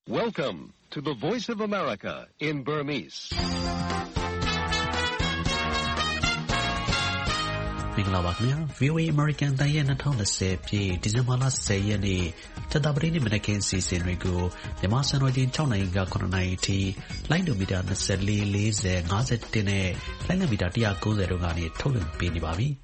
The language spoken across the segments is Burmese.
Welcome to the Voice of America in Burmese. မင်္ဂလာပါခင်ဗျာ VOA American တန်ရဲ့2020ပြည့်ဒီဇင်ဘာလ10ရက်နေ့တတပတိနေ့မနက်ခင်းစီစဉ်တွေကိုမြန်မာစံတော်ချိန်6နိုင်က9နိုင်အထိလိုင်းဒိုမီတာ24 40 51နဲ့လိုင်းဒိုမီတာ190တို့ကနေထုတ်လွှင့်ပေးနေပါပြီ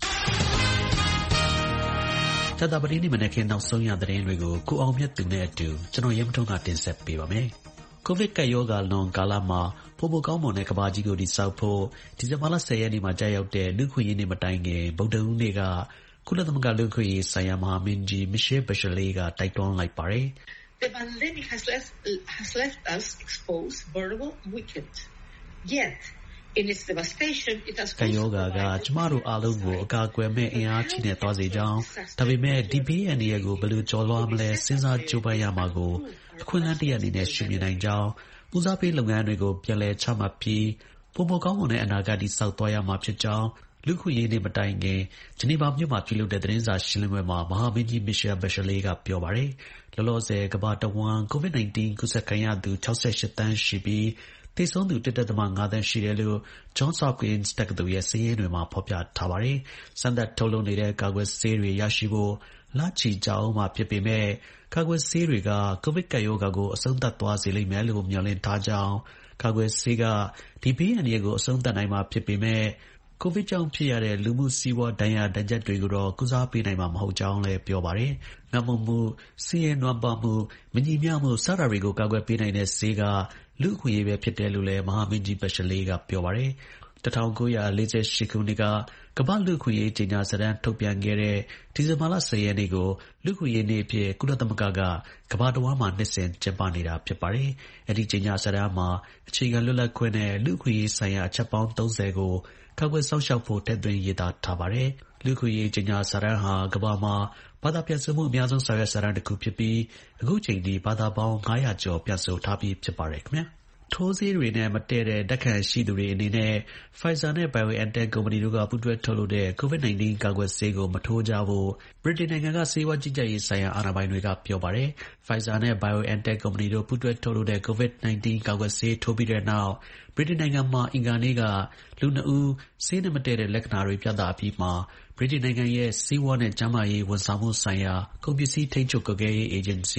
တတပတိနေ့မနက်ခင်းနောက်ဆုံးရသတင်းတွေကိုကိုအောင်မြတ်သူနဲ့အတူကျွန်တော်ရဲမထုံးကတင်ဆက်ပေးပါမယ်ကိုဗစ်ကပ်ရောဂါလွန်ကာလမှာပိုမိုကောင်းမွန်တဲ့ကမ္ဘာကြီးကိုတည်ဆောက်ဖို့ဒီဇင်ဘာလ10ရက်နေ့မှာကြာရောက်တဲ့လူ့ခွင့်ရေးနေ့မတိုင်ခင်ဗုဒ္ဓဟူးနေ့ကကုလသမဂ္ဂလူ့ခွင့်ရေးဆိုင်ရာမဟာမင်းကြီး Michelle Bachelet ကတိုက်တွန်းလိုက်ပါတယ် The pandemic has left us exposed, vulnerable, and weakened. Yet, in its devastation, it has ကပ်ရောဂါကကျမတို့အားလုံးကိုအကာအကွယ်မဲ့အင်အားကြီးနဲ့သွားစေကြောင်းဒါပေမဲ့ဒီဘေးအန္တရာယ်ကိုဘယ်လိုကျော်လွှားမလဲစဉ်းစားကြိုးပမ်းရမှာကိုအခွင့်အလမ်းတစ်ရပ်အနေနဲ့ရှုမြင်နိုင်ကြောင်းဦးစားပေးလုပ်ငန်းတွေကိုပြန်လည်ချမှတ်ပြီးပိုမိုကောင်းမွန်တဲ့အနာဂတ်တည်ဆောက်သွားရမှာဖြစ်ကြောင်းလူ့ခွင့်ရေးနေ့မတိုင်ခင်ဂျနီဗာမြို့မှာပြုလုပ်တဲ့သတင်းစာရှင်းလင်းပွဲမှာမဟာမင်းကြီး Michelle Bachelet ကပြောပါတယ်လောလောဆယ်ကမ္ဘာတဝန်း COVID-19 ကူးစက်ခံရသူ68 သန်းရှိပြီးသေဆုံးသူ 1.5 သန်းရှိတယ်လို့ Johns Hopkins တက္ကသိုလ်ရဲ့စာရင်းတွေမှာဖော်ပြထားပါတယ်စမ်းသပ်ထုတ်လုပ်နေတဲ့ကာကွယ်ဆေးတွေရရှိဖို့လချီကြာအောင်မှာဖြစ်ပေမဲ့ကာကွယ်ဆေးတွေကကိုဗစ်ကပ်ရောဂါကိုအဆုံးသတ်သွားစေလိမ့်မယ်လို့မျှော်လင့်ထားကြောင်းကာကွယ်ဆေးကဒီဘေးအန္တရာယ်ကိုအဆုံးသတ်နိုင်မှာဖြစ်ပေမဲ့ကိုဗစ်ကြောင့်ဖြစ်ရတဲ့လူမှုစီးပွားဒဏ်ရာဒဏ်ချက်တွေကိုတော့ကုစားပေးနိုင်မှာမဟုတ်ကြောင်းလည်းပြောပါတယ်။ငတ်မွတ်မှု၊ဆင်းရဲနွမ်းပါးမှု၊မညီမျှမှုစတာတွေကိုကာကွယ်ပေးနိုင်တဲ့ဆေးကလူ့အခွင့်အရေးပဲဖြစ်တယ်လို့လည်းမဟာမင်းကြီး Bachelet ကပြောပါတယ်။1948 ခုနှစ်ကကမ္ဘာ့လူ့အခွင့်အရေးကြေညာစာတမ်းထုတ်ပြန်ခဲ့တဲ့ဒီဇင်ဘာလ10ရက်နေ့ကိုလူ့အခွင့်အရေးနေ့အဖြစ်ကုလသမဂ္ဂကကမ္ဘာတစ်ဝန်းမှာနှစ်စဉ်ကျင်းပနေတာဖြစ်ပါတယ်။အဲဒီကြေညာစာတမ်းမှာအခြေခံလွတ်လပ်ခွင့်နဲ့လူ့အခွင့်အရေးဆိုင်ရာအချက်ပေါင်း30ကိုကာကွယ်စောင့်ရှောက်ဖို့ထည့်သွင်းရေးသားထားပါတယ်။လူ့အခွင့်အရေးကြေညာစာတမ်းဟာကမ္ဘာမှာဘာသာပြန်ဆိုမှုအများဆုံးစာရွက်စာတမ်းတစ်ခုဖြစ်ပြီးအခုချိန်ထိဘာသာပေါင်း900ကျော်ပြန်ဆိုထားပြီးဖြစ်ပါတယ်ခင်ဗျာ။ထိုးဆေးတွေနဲ့မတည့်တဲ့ဓာတ်ခံရှိသူတွေအနေနဲ့ Pfizer နဲ့ BioNTech ကုမ္ပဏီတို့ကပူးတွဲထုတ်လုပ်တဲ့ COVID-19 ကာကွယ်ဆေးကိုမထိုးကြဖို့ဗြိတိန်နိုင်ငံကဆေးဝါးကြီးကြပ်ရေးဆိုင်ရာအာဏာပိုင်တွေကပြောပါတယ်။ Pfizer နဲ့ BioNTech ကုမ္ပဏီတို့ပူးတွဲထုတ်လုပ်တဲ့ COVID-19 ကာကွယ်ဆေးထိုးပြီးတဲ့နောက်ဗြိတိန်နိုင်ငံမှာအင်္ဂါနေ့ကလူ2ဦးဆေးနဲ့မတည့်တဲ့လက္ခဏာတွေပြသအပြီးမှာဗြိတိန်နိုင်ငံရဲ့ဆေးဝါးနဲ့ကျန်းမာရေးဝန်ဆောင်မှုဆိုင်ရာကုန်ပစ္စည်းထိန်းချုပ်ကွပ်ကဲရေးအေဂျင်စီ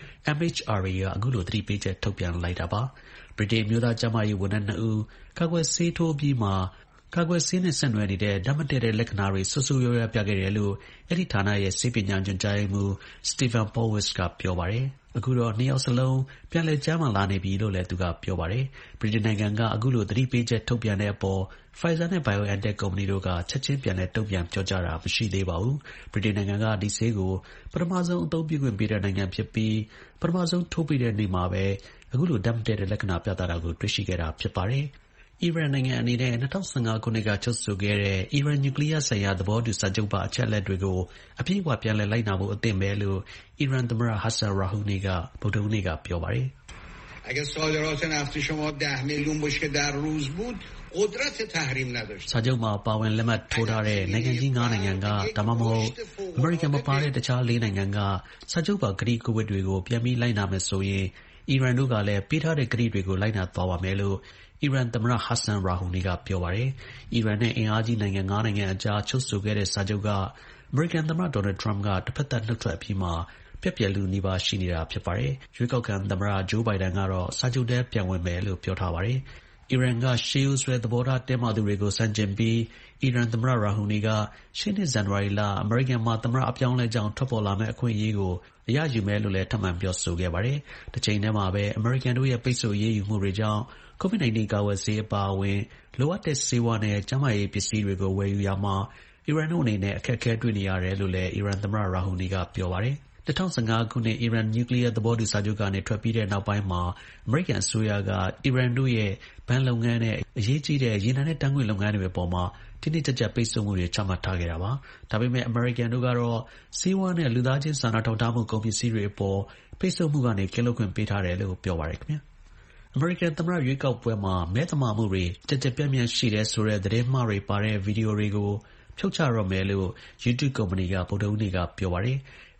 MHRA ကအခုလိုသတိပေးချက်ထုတ်ပြန်လိုက်တာပါ။ဗြိတိန်မျိုးသားကျန်းမာရေးဝန်ထမ်း2ဦးကာကွယ်ဆေးထိုးပြီးမှာကာကွယ်ဆေးနဲ့ဆက်နွယ်နေတဲ့ဓာတ်မတည့်တဲ့လက္ခဏာတွေဆူဆူရွရွပြခဲ့တယ်လို့အဲ့ဒီဌာနရဲ့ဆေးပညာညွှန်ကြားရေးမှူး Stephen Powis ကပြောပါတယ်။အခုတော့2ယောက်စလုံးပြန်လည်ကျန်းမာလာနေပြီလို့လည်းသူကပြောပါတယ်။ဗြိတိန်နိုင်ငံကအခုလိုသတိပေးချက်ထုတ်ပြန်တဲ့အပေါ် Pfizer နဲ့ BioNTech ကုမ္ပဏီတို့ကချက်ချင်းပြန်လည်တုံ့ပြန်ပြောကြတာမရှိသေးပါဘူး။ဗြိတိန်နိုင်ငံကဒီဆေးကိုပထမဆုံးအသုံးပြုခွင့်ပေးတဲ့နိုင်ငံဖြစ်ပြီးပထမဆုံးထိုးပေးတဲ့နေ့မှာပဲအခုလိုဓာတ်မတည့်တဲ့လက္ခဏာပြသတာကိုတွေ့ရှိခဲ့တာဖြစ်ပါတယ်။အီရန်နိုင်ငံအနေနဲ့2015ခုနှစ်ကချုပ်ဆိုခဲ့တဲ့အီရန်နျူကလ িয়ার ဆိုင်ရာသဘောတူစာချုပ်ပါအချက်အလက်တွေကိုအပြည့်အဝပြန်လည်လိုက်နာဖို့အသင့်ပဲလို့အီရန်သမ္မတ Hassan Rouhani ကဗုဒ္ဓဟူးနေ့ကပြောပါတယ်။ اگر صادرات نفت شما 10 میلیون بشکه در روز بود قدرت تحریم نداشت စာချုပ်မှာပါဝင်လက်မှတ်ထိုးထားတဲ့နိုင်ငံကြီး9နိုင်ငံကဒါမှမဟုတ်အမေရိကန်မပါတဲ့တခြား4နိုင်ငံကစာချုပ်ပါကတိကဝတ်တွေကိုပြန်ပြီးလိုက်နာမယ်ဆိုရင်အီရန်တို့ကလည်းပေးထားတဲ့ကတိတွေကိုလိုက်နာသွားပါမယ်လို့အီရန်သမ္မတ Hassan Rouhani ကပြောပါတယ်။အီရန်နဲ့အင်အားကြီးနိုင်ငံ9နိုင်ငံအကြားချုပ်ဆိုခဲ့တဲ့စာချုပ်ကအမေရိကန်သမ္မတ Donald Trump ကတစ်ဖက်သက်နှုတ်ထွက်အပြီးမှာပြက်ပြက်လူနီးပါးရှိနေတာဖြစ်ပါတယ်။ရွေးကောက်ခံသမ္မတ Joe Biden ကတော့စာချုပ်ထဲပြန်ဝင်မယ်လို့ပြောထားပါတယ်။အီရန်ကရှေးဦးဆွဲသဘောထားတင်းမာသူတွေကိုစန့်ကျင်ပြီးအီရန်သမ္မတ Rouhani ကရှေ့နှစ်ဇန်နဝါရီလအမေရိကန်မှာသမ္မတအပြောင်းလဲကြောင်းထွက်ပေါ်လာမယ့်အခွင့်အရေးကိုအရယူမယ်လို့လည်းထပ်မံပြောဆိုခဲ့ပါတယ်။တစ်ချိန်တည်းမှာပဲအမေရိကန်တို့ရဲ့ပိတ်ဆို့အရေးယူမှုတွေကြောင့် COVID-19 ကာကွယ်ဆေးအပါအဝင်လိုအပ်တဲ့ဆေးဝါးနဲ့ကျန်းမာရေးပစ္စည်းတွေကိုဝယ်ယူရမှာအီရန်တို့အနေနဲ့အခက်အခဲတွေ့နေရတယ်လို့လည်းအီရန်သမ္မတ Rouhani ကပြောပါတယ်။2015ခုနှစ်အီရန်နျူကလ িয়ার သဘောတူစာချုပ်ကနေထွက်ပြီးတဲ့နောက်ပိုင်းမှာအမေရိကန်အစိုးရကအီရန်တို့ရဲ့ဘဏ်လုပ်ငန်းနဲ့အရေးကြီးတဲ့ရေနံနဲ့ဓာတ်ငွေ့လုပ်ငန်းတွေအပေါ်မှာတင်းတင်းကြပ်ကြပ်ပိတ်ဆို့မှုတွေချမှတ်ထားခဲ့တာပါ။ဒါပေမဲ့အမေရိကန်တို့ကတော့ဆေးဝါးနဲ့လူသားချင်းစာနာထောက်ထားမှုကုန်ပစ္စည်းတွေအပေါ်ပိတ်ဆို့မှုကနေကင်းလွတ်ခွင့်ပေးထားတယ်လို့ပြောပါတယ်ခင်ဗျာ။အမေရိကန်သမ္မတရွေးကောက်ပွဲမှာမဲသမာမှုတွေကြက်ကြက်ပြန့်ပြန့်ရှိတယ်ဆိုတဲ့သတင်းမှားတွေပါတဲ့ဗီဒီယိုတွေကိုဖြုတ်ချတော့မယ်လို့ YouTube ကုမ္ပဏီကဗုဒ္ဓဟူးနေ့ကပြောပါတယ်။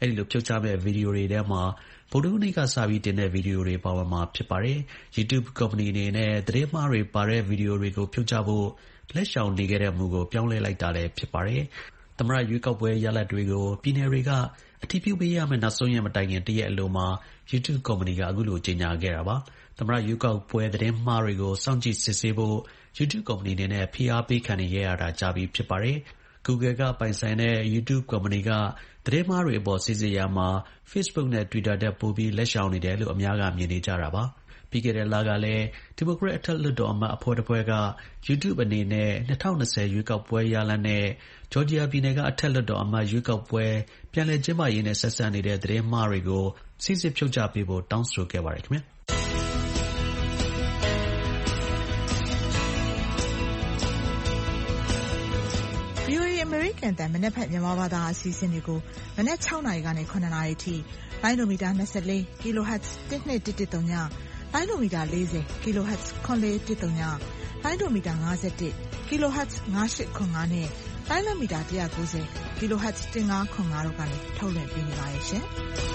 အဲဒီလိုဖြုတ်ချမဲ့ဗီဒီယိုတွေထဲမှာဗုဒ္ဓဟူးနေ့ကစပြီးတင်တဲ့ဗီဒီယိုတွေပါဝင်မှာဖြစ်ပါတယ်။ YouTube ကုမ္ပဏီအနေနဲ့သတင်းမှားတွေပါတဲ့ဗီဒီယိုတွေကိုဖြုတ်ချဖို့လက်ရှောင်နေခဲ့တဲ့မူကိုပြောင်းလဲလိုက်တာလည်းဖြစ်ပါတယ်။ သမ္မတရွေးကောက်ပွဲရလဒ်တွေကိုပြည်နယ်တွေကအတည်ပြုပေးရမယ့်နောက်ဆုံးရက်မတိုင်ခင်တစ်ရက်အလိုမှာ YouTube ကုမ္ပဏီကအခုလိုကြေညာခဲ့တာပါ။ သမ္မတရွေးကောက်ပွဲသတင်းမှားတွေကိုစောင့်ကြည့်စစ်ဆေးဖို့ YouTube ကုမ္ပဏီအနေနဲ့ဖိအားပေးခံနေရတာကြာပြီဖြစ်ပါတယ်။ Google ကပိုင်ဆိုင်တဲ့ YouTube ကုမ္ပဏီကသတင်းမှားတွေအပေါ်စိစစ်ရာမှာ Facebook နဲ့ Twitter ထက်ပိုပြီးလက်ရှောင်နေတယ်လို့အများကမြင်နေကြတာပါ။ ပြီးခဲ့တဲ့လကလည်း ဒီမိုကရက်အထက်လွှတ်တော်အမတ်အဖွဲ့တစ်ဖွဲ့က YouTube အနေနဲ့ 2020 ရွေးကောက်ပွဲရလဒ်နဲ့ ဂျော်ဂျီယာပြည်နယ်ကအထက်လွှတ်တော်အမတ်ရွေးကောက်ပွဲပြန်လည်ကျင်းပရေးနဲ့ဆက်စပ်နေတဲ့သတင်းမှားတွေကိုစိစစ်ဖြုတ်ချပေးဖို့တောင်းဆိုခဲ့ပါတယ်ခင်ဗျာ။ VOA အမေရိကန်အသံမနက်ဖြန်မြန်မာဘာသာအစီအစဉ်တွေကိုမနက် 6 နာရီကနေ 9 နာရီထိလိုင်းဒိုမီတာ24 kHz 12113ညလိုင်းဒိုမီတာ40 kHz 9130ညလိုင်းဒိုမီတာ51 kHz 9805နဲ့လိုင်းလမီတာ190 kHz 1505တို့ကနေထုတ်လွှင့်ပေးနေပါတယ်ရှင်။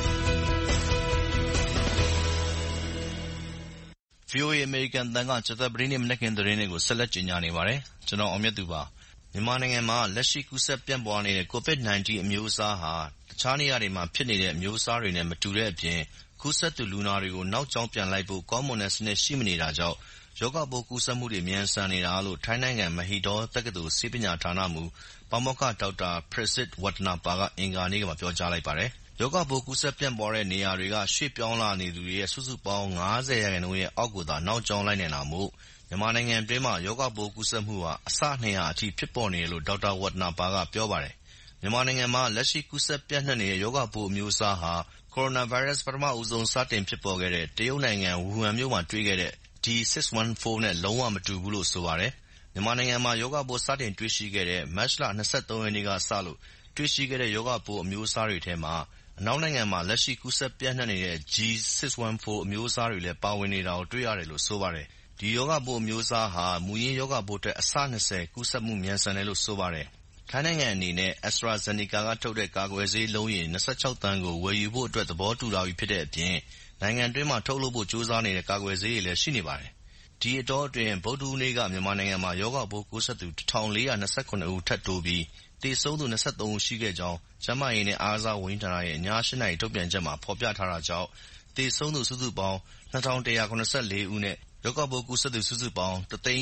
VOA အမေရိကန်အသံကကြာသပတေးနေ့မနက်ခင်းသတင်းတွေကိုဆက်လက်ကြေညာနေပါတယ်။ကျွန်တော်အောင်မြတ်သူပါ။မြန်မာနိုင်ငံမှာလက်ရှိကူးစက်ပြန့်ပွားနေတဲ့ COVID-19 အမျိုးအစားဟာတခြားနေရာတွေမှာဖြစ်နေတဲ့အမျိုးအစားတွေနဲ့မတူတဲ့အပြင်ကူးစက်သူလူနာတွေကိုနောက်ကြောင်းပြန်လိုက်ဖို့ကောင်းမွန်တဲ့စနစ်ရှိမနေတာကြောင့်ရောဂါပိုးကူးစက်မှုတွေမြန်ဆန်နေတာလို့ထိုင်းနိုင်ငံမဟီဒေါတက္ကသိုလ်ဆေးပညာဌာနမှူးပါမောက္ခဒေါက်တာ Prasit Watanapa ကအင်္ဂါနေ့မှာပြောကြားလိုက်ပါတယ်။ရောဂါပိုးကူးစက်ပြန့်ပွားတဲ့နေရာတွေကရွှေ့ပြောင်းလာနေသူတွေရဲ့စုစုပေါင်း 50% ရဲ့အောက်ကိုသာနောက်ကြောင်းလိုက်နိုင်တာမို့မြန်မာနိုင်ငံအတွင်းမှာရောဂါပိုးကူးစက်မှုဟာအဆ 200 အထိဖြစ်ပေါ်နေတယ်လို့ဒေါက်တာ Watanapa ကပြောပါတယ်။မြန်မာနိုင်ငံမှာလက်ရှိကူးစက်ပြန့်နှံ့နေတဲ့ရောဂါပိုးအမျိုးအစားဟာကိုရိုနာဗိုင်းရပ်စ်ပထမဦးဆုံးစတင်ဖြစ်ပေါ်ခဲ့တဲ့တရုတ်နိုင်ငံဝူဟန်မြို့မှာတွေ့ခဲ့တဲ့ D614 နဲ့လုံးဝမတူဘူးလို့ဆိုပါတယ်။မြန်မာနိုင်ငံမှာရောဂါပိုးစတင်တွေ့ရှိခဲ့တဲ့မတ်လ 23 ရက်နေ့ကစလို့တွေ့ရှိခဲ့တဲ့ရောဂါပိုးအမျိုးအစားတွေထဲမှာအနောက်နိုင်ငံမှာလက်ရှိကူးစက်ပြန့်နှံ့နေတဲ့ G614 အမျိုးအစားတွေလည်းပါဝင်နေတာကိုတွေ့ရတယ်လို့ဆိုပါတယ်။ဒီရောဂါပိုးအမျိုးအစားဟာမူရင်းရောဂါပိုးထက်အဆ 20 ကူးစက်မှုမြန်ဆန်တယ်လို့ဆိုပါတယ်။ထိုင်းနိုင်ငံအနေနဲ့ AstraZeneca ကထုတ်တဲ့ကာကွယ်ဆေးလုံးရေ26 သန်းကိုဝယ်ယူဖို့အတွက်သဘောတူထားပြီးဖြစ်တဲ့အပြင်နိုင်ငံတွင်းမှာထုတ်လုပ်ဖို့ကြိုးစားနေတဲ့ကာကွယ်ဆေးတွေလည်းရှိနေပါတယ်။ဒီအတောအတွင်းဗုဒ္ဓဟူးနေ့ကမြန်မာနိုင်ငံမှာရောဂါပိုးကူးစက်သူ 1429 ဦးထပ်တိုးပြီးသေဆုံးသူ 23 ဦးရှိခဲ့ကြောင်းကျန်းမာရေးနဲ့အားကစားဝန်ကြီးဌာနရဲ့ည 8 နာရီထုတ်ပြန်ချက်မှာဖော်ပြထားတာကြောင့်သေဆုံးသူစုစုပေါင်း 2174 ဦးနဲ့ရောဂါပိုးကူးစက်သူစုစုပေါင်း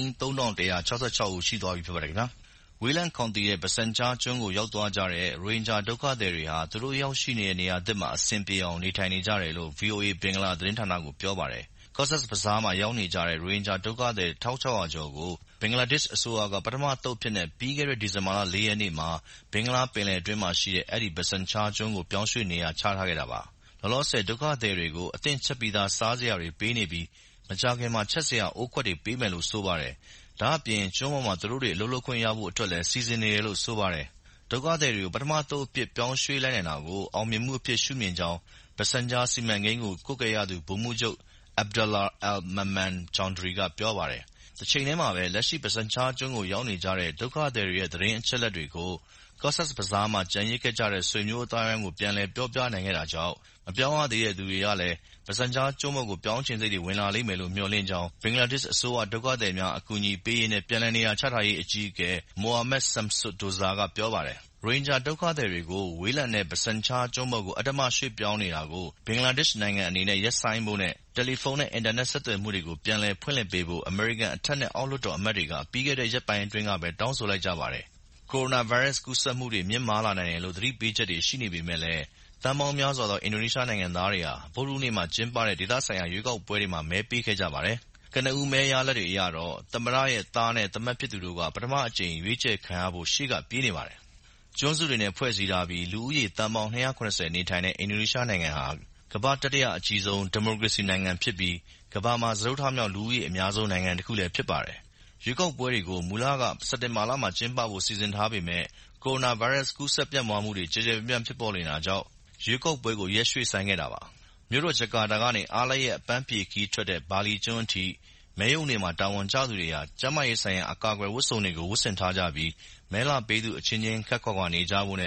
13166 ဦးရှိသွားပြီဖြစ်ပါတယ်ခင်ဗျာ။ဝေးလံခေါင်သီတဲ့ Bhasan Char ကျွန်းကိုရောက်သွားကြတဲ့ရိုဟင်ဂျာဒုက္ခသည်တွေဟာသူတို့ရောက်ရှိနေတဲ့နေရာသစ်မှာအဆင်ပြေအောင်နေထိုင်နေကြတယ်လို့ VOA ဘင်္ဂလားသတင်းဌာနကိုပြောပါတယ်။ Cox's Bazar မှာရောက်နေကြတဲ့ရိုဟင်ဂျာဒုက္ခသည် 1600 ကျော်ကိုဘင်္ဂလားဒေ့ရှ်အစိုးရကပထမအသုတ်အဖြစ်နဲ့ပြီးခဲ့တဲ့ဒီဇင်ဘာလ 4 ရက်နေ့မှာဘင်္ဂလားပင်လယ်အတွင်းမှာရှိတဲ့အဲဒီ Bhasan Char ကျွန်းကိုပြောင်းရွှေ့နေရာချထားခဲ့တာပါ။လောလောဆယ်ဒုက္ခသည်တွေကိုအသင့်ချက်ပြီးသားစားစရာတွေပေးနေပြီးမကြာခင်မှာချက်စရာအိုးခွက်တွေပေးမယ်လို့ဆိုပါတယ်။ဒါ့အပြင်ကျွန်းပေါ်မှာသူတို့တွေအလုပ်လုပ်ခွင့်ရဖို့အတွက်လည်းစီစဉ်နေတယ်လို့ဆိုပါတယ်။ဒုက္ခသည်တွေကိုပထမအသုတ်အဖြစ်ပြောင်းရွှေ့လိုက်နိုင်တာကိုအောင်မြင်မှုအဖြစ်ရှုမြင်ကြောင်း Bhasan Char စီမံကိန်းကိုကွပ်ကဲရသူဗိုလ်မှူးချုပ် Abdullah Al Mamun Chawdhury ကပြောပါတယ်။တချိန်ထဲမှာပဲလက်ရှိ Bhasan Char ကျွန်းကိုရောက်နေကြတဲ့ဒုက္ခသည်တွေရဲ့သတင်းအချက်အလက်တွေကို Cox's Bazar မှာကျန်ရစ်ခဲ့ကြတဲ့ဆွေမျိုးအသိုင်းအဝိုင်းကိုပြန်လည်ပြောပြနိုင်ခဲ့တာကြောင့်မပြောင်းရသေးတဲ့သူတွေကလည်း Bhasan Char ကျွန်းပေါ်ကိုပြောင်းချင်စိတ်တွေဝင်လာလိမ့်မယ်လို့မျှော်လင့်ကြောင်းဘင်္ဂလားဒေ့ရှ်အစိုးရဒုက္ခသည်များအကူအညီပေးရေးနဲ့ပြန်လည်နေရာချထားရေးအကြီးအကဲ Mohammad Shamsuddoza ကပြောပါတယ်။ရိုဟင်ဂျာဒုက္ခသည်တွေကိုဝေးလံတဲ့ Bhasan Char ကျွန်းပေါ်ကိုအဓမ္မရွှေ့ပြောင်းနေတာကိုဘင်္ဂလားဒေ့ရှ်နိုင်ငံအနေနဲ့ရပ်ဆိုင်းဖို့နဲ့တယ်လီဖုန်းနဲ့အင်တာနက်ဆက်သွယ်မှုတွေကိုပြန်လည်ဖွင့်လှစ်ပေးဖို့အမေရိကန်အထက်နဲ့အောက်လွှတ်တော်အမတ်တွေကပြီးခဲ့တဲ့ရက်ပိုင်းအတွင်းကပဲတောင်းဆိုလိုက်ကြပါတယ်။ကိုရိုနာဗိုင်းရပ်စ်ကူးစက်မှုတွေမြင့်မားလာနိုင်တယ်လို့သတိပေးချက်တွေရှိနေပေမဲ့လည်းသန်းပေါင်းများစွာသောအင်ဒိုနီးရှားနိုင်ငံသားတွေဟာဗုဒ္ဓဟူးနေ့မှာကျင်းပတဲ့ဒေသဆိုင်ရာရွေးကောက်ပွဲတွေမှာမဲပေးခဲ့ကြပါတယ်။ကနဦးမဲရလဒ်တွေအရတော့သမ္မတရဲ့သားနဲ့သမက်ဖြစ်သူတို့ကပထမအကြိမ်ရွေးချယ်ခံရဖို့ရှေ့ကပြေးနေပါတယ်။ကျွန်းစုတွေနဲ့ဖွဲ့စည်းထားပြီးလူဦးရေသန်းပေါင်း270နေထိုင်တဲ့အင်ဒိုနီးရှားနိုင်ငံဟာကမ္ဘာတတိယအကြီးဆုံးဒီမိုကရေစီနိုင်ငံဖြစ်ပြီးကမ္ဘာမှာစတုတ္ထမြောက်လူဦးရေအများဆုံးနိုင်ငံတစ်ခုလည်းဖြစ်ပါတယ်။ရွေးကောက်ပွဲတွေကိုမူလကစက်တင်ဘာလမှာကျင်းပဖို့စီစဉ်ထားပေမဲ့ကိုရိုနာဗိုင်းရပ်စ်ကူးစက်ပြန့်ပွားမှုတွေကျယ်ကျယ်ပြန့်ပြန့်ဖြစ်ပေါ်နေတာကြောင့်ရွေးကောက်ပွဲကိုရက်ရွှေ့ဆိုင်းခဲ့တာပါ။မြို့တော်ဂျကာတာကနေအားလပ်ရက်အပန်းဖြေခရီးထွက်တဲ့ဘာလီကျွန်းအထိမဲရုံတွေမှာတာဝန်ကျသူတွေဟာကျန်းမာရေးဆိုင်ရာအကာအကွယ်ဝတ်စုံတွေကိုဝတ်ဆင်ထားကြပြီးမဲလာပေးသူအချင်းချင်းခပ်ခွာခွာနေကြဖို့နဲ့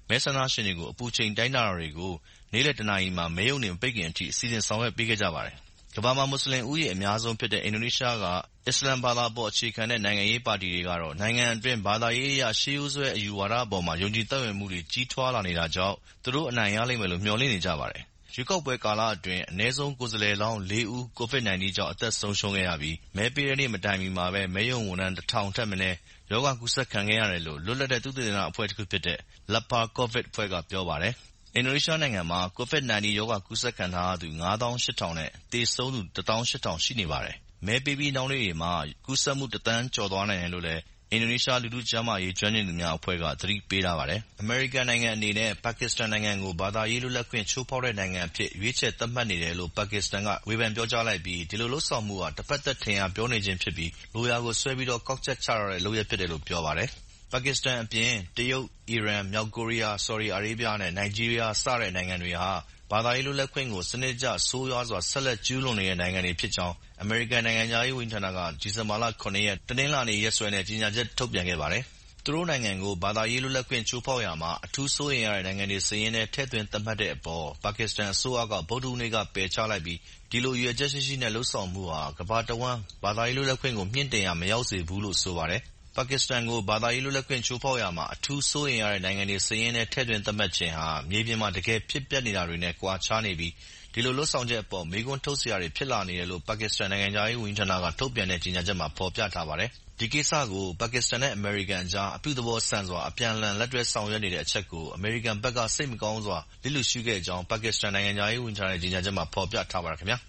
မဲဆန္ဒရှင်တွေကိုအပူချိန်တိုင်းတာတွေကိုနေ့လယ် 1 နာရီမှာမဲရုံတွေမပိတ်ခင်အထိအစီအစဉ်ဆောင်ရွက်ပေးခဲ့ကြပါတယ်။ကမ္ဘာမှာမွတ်ဆလင်ဦးရေအများဆုံးဖြစ်တဲ့အင်ဒိုနီးရှားကအစ္စလာမ်ဘာသာပေါ်အခြေခံတဲ့နိုင်ငံရေးပါတီတွေကတော့နိုင်ငံအတွင်းဘာသာရေးအရရှေးရိုးစွဲအယူဝါဒအပေါ်မှာယုံကြည်သက်ဝင်မှုတွေကြီးထွားလာနေတာကြောင့်သူတို့အနိုင်ရလိမ့်မယ်လို့မျှော်လင့်နေကြပါတယ်။ရွေးကောက်ပွဲကာလအတွင်းအနည်းဆုံးကိုယ်စားလှယ်လောင်း 4 ဦး COVID-19 ကြောင့်အသက်ဆုံးရှုံးခဲ့ရပြီးမဲပေးတဲ့နေ့မတိုင်မီမှာပဲမဲရုံဝန်ထမ်း 1,000 ထက်မနည်းရောဂါကူးစက်ခံခဲ့ရတယ်လို့လွတ်လပ်တဲ့သုတေသနအဖွဲ့တခုဖြစ်တဲ့ Lapar COVID အဖွဲ့ကပြောပါတယ်။အင်ဒိုနီးရှားနိုင်ငံမှာ COVID-19 ရောဂါကူးစက်ခံထားရသူ 58,000 နဲ့သေဆုံးသူ 18,000 ရှိနေပါတယ်။မဲပေးပြီးနောက်နေ့တွေမှာကူးစက်မှု 1 သန်းကျော်သွားနိုင်တယ်လို့လည်းအင်ဒိုနီးရှားလူထုကျန်းမာရေးကျွမ်းကျင်သူများအဖွဲ့ကသတိပေးထားပါတယ်။အမေရိကန်နိုင်ငံအနေနဲ့ပါကစ္စတန်နိုင်ငံကိုဘာသာရေးလွတ်လပ်ခွင့်ချိုးဖောက်တဲ့နိုင်ငံအဖြစ်ရွေးချယ်သတ်မှတ်နေတယ်လို့ပါကစ္စတန်ကဝေဖန်ပြောကြားလိုက်ပြီးဒီလိုလုပ်ဆောင်မှုဟာတဖက်သတ်ထင်ရာပြောနေခြင်းဖြစ်ပြီးလိုရာကိုဆွဲပြီးကောက်ချက်ချထားတဲ့လုပ်ရပ်ဖြစ်တယ်လို့ပြောပါတယ်။ပါကစ္စတန်အပြင်တရုတ်၊အီရန်၊မြောက်ကိုရီးယား၊ဆော်ဒီအာရေးဗျနဲ့နိုင်ဂျီးရီးယားစတဲ့နိုင်ငံတွေဟာဘာသာရေးလွတ်လပ်ခွင့်ကိုစနစ်တကျဆိုးရွားစွာဆက်လက်ကျူးလွန်နေတဲ့နိုင်ငံတွေဖြစ်ကြောင်းအမေရိကန်နိုင်ငံခြားရေးဝန်ကြီးဌာနကဒီဇင်ဘာလ 7 ရက်တနင်္လာနေ့ရက်စွဲနဲ့ကြေညာချက်ထုတ်ပြန်ခဲ့ပါတယ်။သူတို့နိုင်ငံကိုဘာသာရေးလွတ်လပ်ခွင့်ချိုးဖောက်ရာမှာအထူးစိုးရိမ်ရတဲ့နိုင်ငံတွေစာရင်းထဲထည့်သွင်းသတ်မှတ်တဲ့အပေါ်ပါကစ္စတန်အစိုးရကဗုဒ္ဓဟူးနေ့ကပယ်ချလိုက်ပြီးဒီလိုရည်ရွယ်ချက်ရှိရှိနဲ့လုပ်ဆောင်မှုဟာကမ္ဘာတဝန်းဘာသာရေးလွတ်လပ်ခွင့်ကိုမြှင့်တင်ရာမရောက်စေဘူးလို့ဆိုပါတယ်။ပါကစ္စတန်ကိုဘာသာရေးလွတ်လပ်ခွင့်ချိုးဖောက်ရာမှာအထူးစိုးရိမ်ရတဲ့နိုင်ငံတွေစာရင်းထဲထည့်သွင်းသတ်မှတ်ခြင်းဟာမြေပြင်မှာတကယ်ဖြစ်ပျက်နေတာတွေနဲ့ကွာခြားနေပြီးဒီလိုလုပ်ဆောင်ချက်အပေါ်မေးခွန်းထုတ်စရာတွေဖြစ်လာနေတယ်လို့ပါကစ္စတန်နိုင်ငံခြားရေးဝန်ကြီးဌာနကထုတ်ပြန်တဲ့ကြေညာချက်မှာဖော်ပြထားပါတယ်။ဒီကိစ္စကိုပါကစ္စတန်နဲ့အမေရိကန်အကြားအပြုသဘောဆန်စွာအပြန်အလှန်လက်တွဲဆောင်ရွက်နေတဲ့အချက်ကိုအမေရိကန်ဘက်ကစိတ်မကောင်းစွာလျစ်လျူရှုခဲ့ကြောင်းပါကစ္စတန်နိုင်ငံခြားရေးဝန်ကြီးဌာနရဲ့ကြေညာချက်မှာဖော်ပြထားပါတယ်ခင်ဗျာ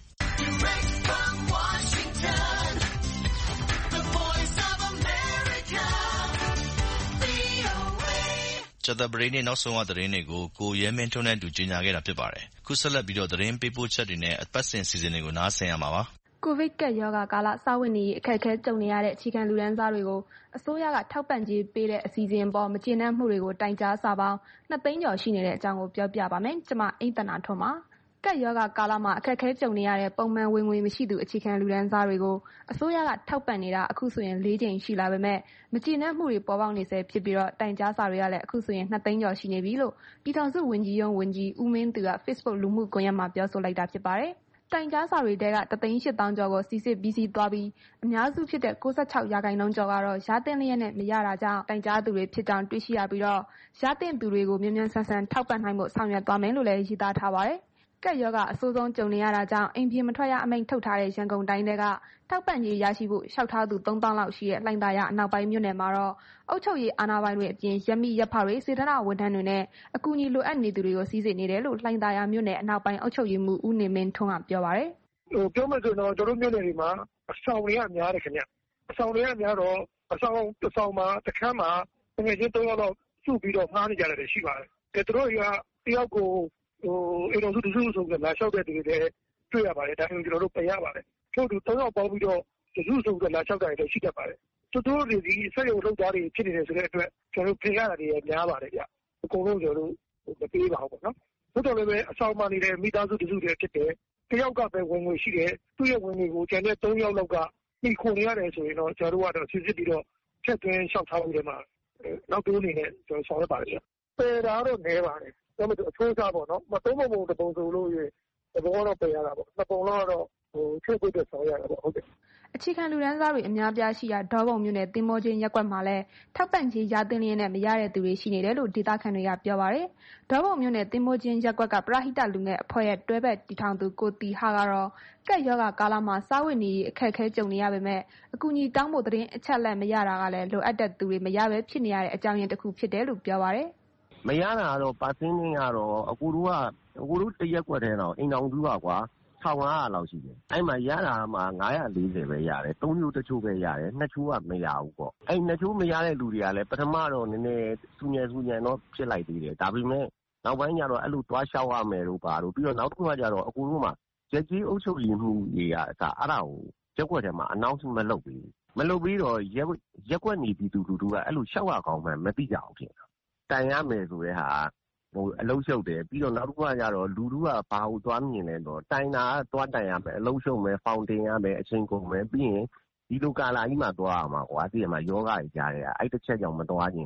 ကြာသပတေးနေ့နောက်ဆုံးရသတင်းတွေကိုကိုရဲမင်းထွန်းနဲ့အတူကြေညာခဲ့တာဖြစ်ပါတယ်။ခုဆက်လက်ပြီးသတင်းပေးပို့ချက်တွေနဲ့အပတ်စဉ်စီစဉ်တွေကိုနားဆင်ရမှာပါ။ကိုဗစ်ကပ်ရောဂါကာလစားဝတ်နေရေးအခက်အခဲကြုံနေရတဲ့အခြေခံလူတန်းစားတွေကိုအစိုးရကထောက်ပံ့ကြေးပေးတဲ့အစီအစဉ်ပေါ်မကျေနပ်မှုတွေကိုတိုင်ကြားစာပေါင်း2 သိန်းကျော်ရှိနေတဲ့အကြောင်းကိုပြောပြပါမယ်။ကျွန်မအိမ့်သန္တာထွန်းပါ။ကပ်ရောဂါကာလမှာအခက်အခဲကြုံနေရတဲ့ပုံမှန်ဝင်ငွေမရှိသူအခြေခံလူတန်းစားတွေကိုအစိုးရကထောက်ပံ့နေတာအခုဆိုရင်4 ကြိမ်ရှိလာပေမဲ့မကျေနပ်မှုတွေပေါ်ပေါက်နေဆဲဖြစ်ပြီးတိုင်ကြားစာတွေကလည်းအခုဆိုရင်2 သိန်းကျော်ရှိနေပြီလို့ပြည်ထောင်စုဝန်ကြီးရုံးဝန်ကြီးဦးမင်းသူက Facebook လူမှုကွန်ရက်မှာပြောဆိုလိုက်တာဖြစ်ပါတယ်။တိုင်ကြားစာတွေထဲက1,800,000 ကျော်ကိုစီစစ်ပြီးစီးသွားပြီးအများစုဖြစ်တဲ့96% ကျော်ကတော့ရသင့်လျက်နဲ့မရတာကြောင့်တိုင်ကြားသူတွေဖြစ်ကြောင်းတွေ့ရှိရပြီးရသင့်သူတွေကိုမြန်မြန်ဆန်ဆန်ထောက်ပံ့နိုင်ဖို့ဆောင်ရွက်သွားမယ်လို့လည်းရေးသားထားပါတယ်။ကပ်ရောဂါအဆိုးဆုံးကြုံနေရတာကြောင့်အိမ်ပြင်မထွက်ရအမိန့်ထုတ်ထားတဲ့ရန်ကုန်တိုင်းထဲကထောက်ပံ့ကြေးရရှိဖို့လျှောက်ထားသူ 3,000 လောက်ရှိတဲ့လှိုင်သာယာအနောက်ပိုင်းမြို့နယ်မှာတော့အုပ်ချုပ်ရေးအာဏာပိုင်တွေအပြင်ရပ်မိရပ်ဖတွေစေတနာဝန်ထမ်းတွေနဲ့အကူအညီလိုအပ်နေသူတွေကိုစီစစ်နေတယ်လို့လှိုင်သာယာမြို့နယ်အနောက်ပိုင်းအုပ်ချုပ်ရေးမှူးဦးနေမင်းထွန်းကပြောပါတယ်။ပြောမယ်ဆိုတော့ကျွန်တော်မြို့နယ်တွေမှာအဆောင်တွေကများတယ်ခင်ဗျ။အဆောင်တွေကများတော့အဆောင်တစ်ဆောင်မှာတစ်ခန်းမှာငွေချင်း3 ယောက်လောက်စုပြီးတော့ငှားနေကြတယ်ရှိပါတယ်။သူတို့ကတယောက်ကိုအိမ်တော်စုတစုဆိုပြီးလာလျှောက်တဲ့သူတွေလည်းတွေ့ရပါတယ်။ဒါပေမဲ့ကျွန်တော်တို့ပယ်ရပါတယ်။ထို့သူ3 ယောက်ပေါင်းပြီးတော့တစုဆိုပြီးလာလျှောက်တာလည်းရှိတတ်ပါတယ်။သူတို့တွေဒီစက်ရုံထုတ်သားတွေဖြစ်နေတယ်ဆိုတဲ့အတွက်ကျွန်တော်တို့ပြင်ရတာတွေများပါတယ်ဗျ။အကုန်လုံးကျွန်တော်တို့မပေးပါဘူးပေါ့နော်။သို့တော်လည်းပဲအဆောင်မှာနေတဲ့မိသားစုတစုတွေဖြစ်တယ်။တယောက်ကပဲဝင်ငွေရှိတယ်။သူ့ရဲ့ဝင်ငွေကိုကျန်တဲ့3 ယောက်လောက်ကနှိခွန်နေရတယ်ဆိုရင်တော့ကျွန်တော်တို့ကတော့စစ်စစ်ပြီးတော့ချက်သွင်းလျှောက်ထားမှုတွေမှာနောက်တိုးအနေနဲ့ကျွန်တော်ဆောင်ရပါတယ်ဗျ။ပယ်တာတော့နည်းပါတယ်။ဒါပေမဲ့အချိုးစားပေါ့နော်။3 ပုံတပုံဆိုလို့သဘောတော့ပယ်ရတာပေါ့2 ပုံလောက်တော့ချိုးပွတ်တဲ့ဆောင်ရတာပေါ့ဟုတ်တယ်အခြေခံလူတန်းစားတွေအများပြားရှိရာဒေါပုံမြို့နယ်တင်မောချင်းရပ်ကွက်မှာလည်းထောက်ပံ့ကြေးရသင့်လျက်နဲ့မရတဲ့သူတွေရှိနေတယ်လို့ဒေသခံတွေကပြောပါတယ်။ဒေါပုံမြို့နယ်တင်မောချင်းရပ်ကွက်ကပရဟိတလူငယ်အဖွဲ့ရဲ့တွဲဘက်တည်ထောင်သူကိုတီဟာကတော့ကပ်ရောဂါကာလမှာစားဝတ်နေရေးအခက်အခဲကြုံနေရပေမဲ့အကူအညီတောင်းဖို့သတင်းအချက်အလက်မရတာကလည်းလိုအပ်တဲ့သူတွေမရပဲဖြစ်နေရတဲ့အကြောင်းရင်းတစ်ခုဖြစ်တယ်လို့ပြောပါတယ်။မရတာကတော့ပါစင်းင်းကတော့အကူတို့တရက်ကွက်ထဲတော့အိမ်တော်စုပါကွာ1,500 လောက်ရှိတယ်။အဲ့မှာရတာမှာ940ပဲရတယ်။3 ချိုးတချို့ပဲရတယ်။2 ချိုးကမရဘူးပေါ့။အဲ့ 2 ချိုးမရတဲ့လူတွေကလည်းပထမတော့နည်းနည်းစူညံတော့ဖြစ်လိုက်သေးတယ်။ဒါပေမဲ့နောက်ပိုင်းကျတော့အဲ့လိုတွားလျှောက်ရမယ်လို့ပါတော့ပြီးတော့နောက်တစ်ခုကကျတော့အကူတို့မှာရက်ကြီးအုပ်ချုပ်ရေးမှုတွေကအစအဲ့ဒါကိုရက်ကွက်ထဲမှာ announce မလုပ်ပြီးတော့ရက်ကွက်နေပြည်သူလူထုကအဲ့လိုလျှောက်ရကောင်းမှမသိကြအောင်ဖြစ်တာ။တိုင်ရမယ်ဆိုတဲ့ဟာအလုံးရှုပ်တယ်ပြီးတော့နောက်တစ်ခုကကျတော့လူထုကဘာကိုသွားမြင်လဲတော့တိုင်တာကသွားတိုင်ရမယ်အလုံးရှုပ်မယ်ဖောင်တင်ရမယ်အချိန်ကုန်မယ်ပြီးရင်ဒီလိုကာလာကြီးမှာသွားရမှာကွာဒီမှာယောဂတွေကြားတယ်အဲ့တစ်ချက်ကြောင့်မသွားခြင်း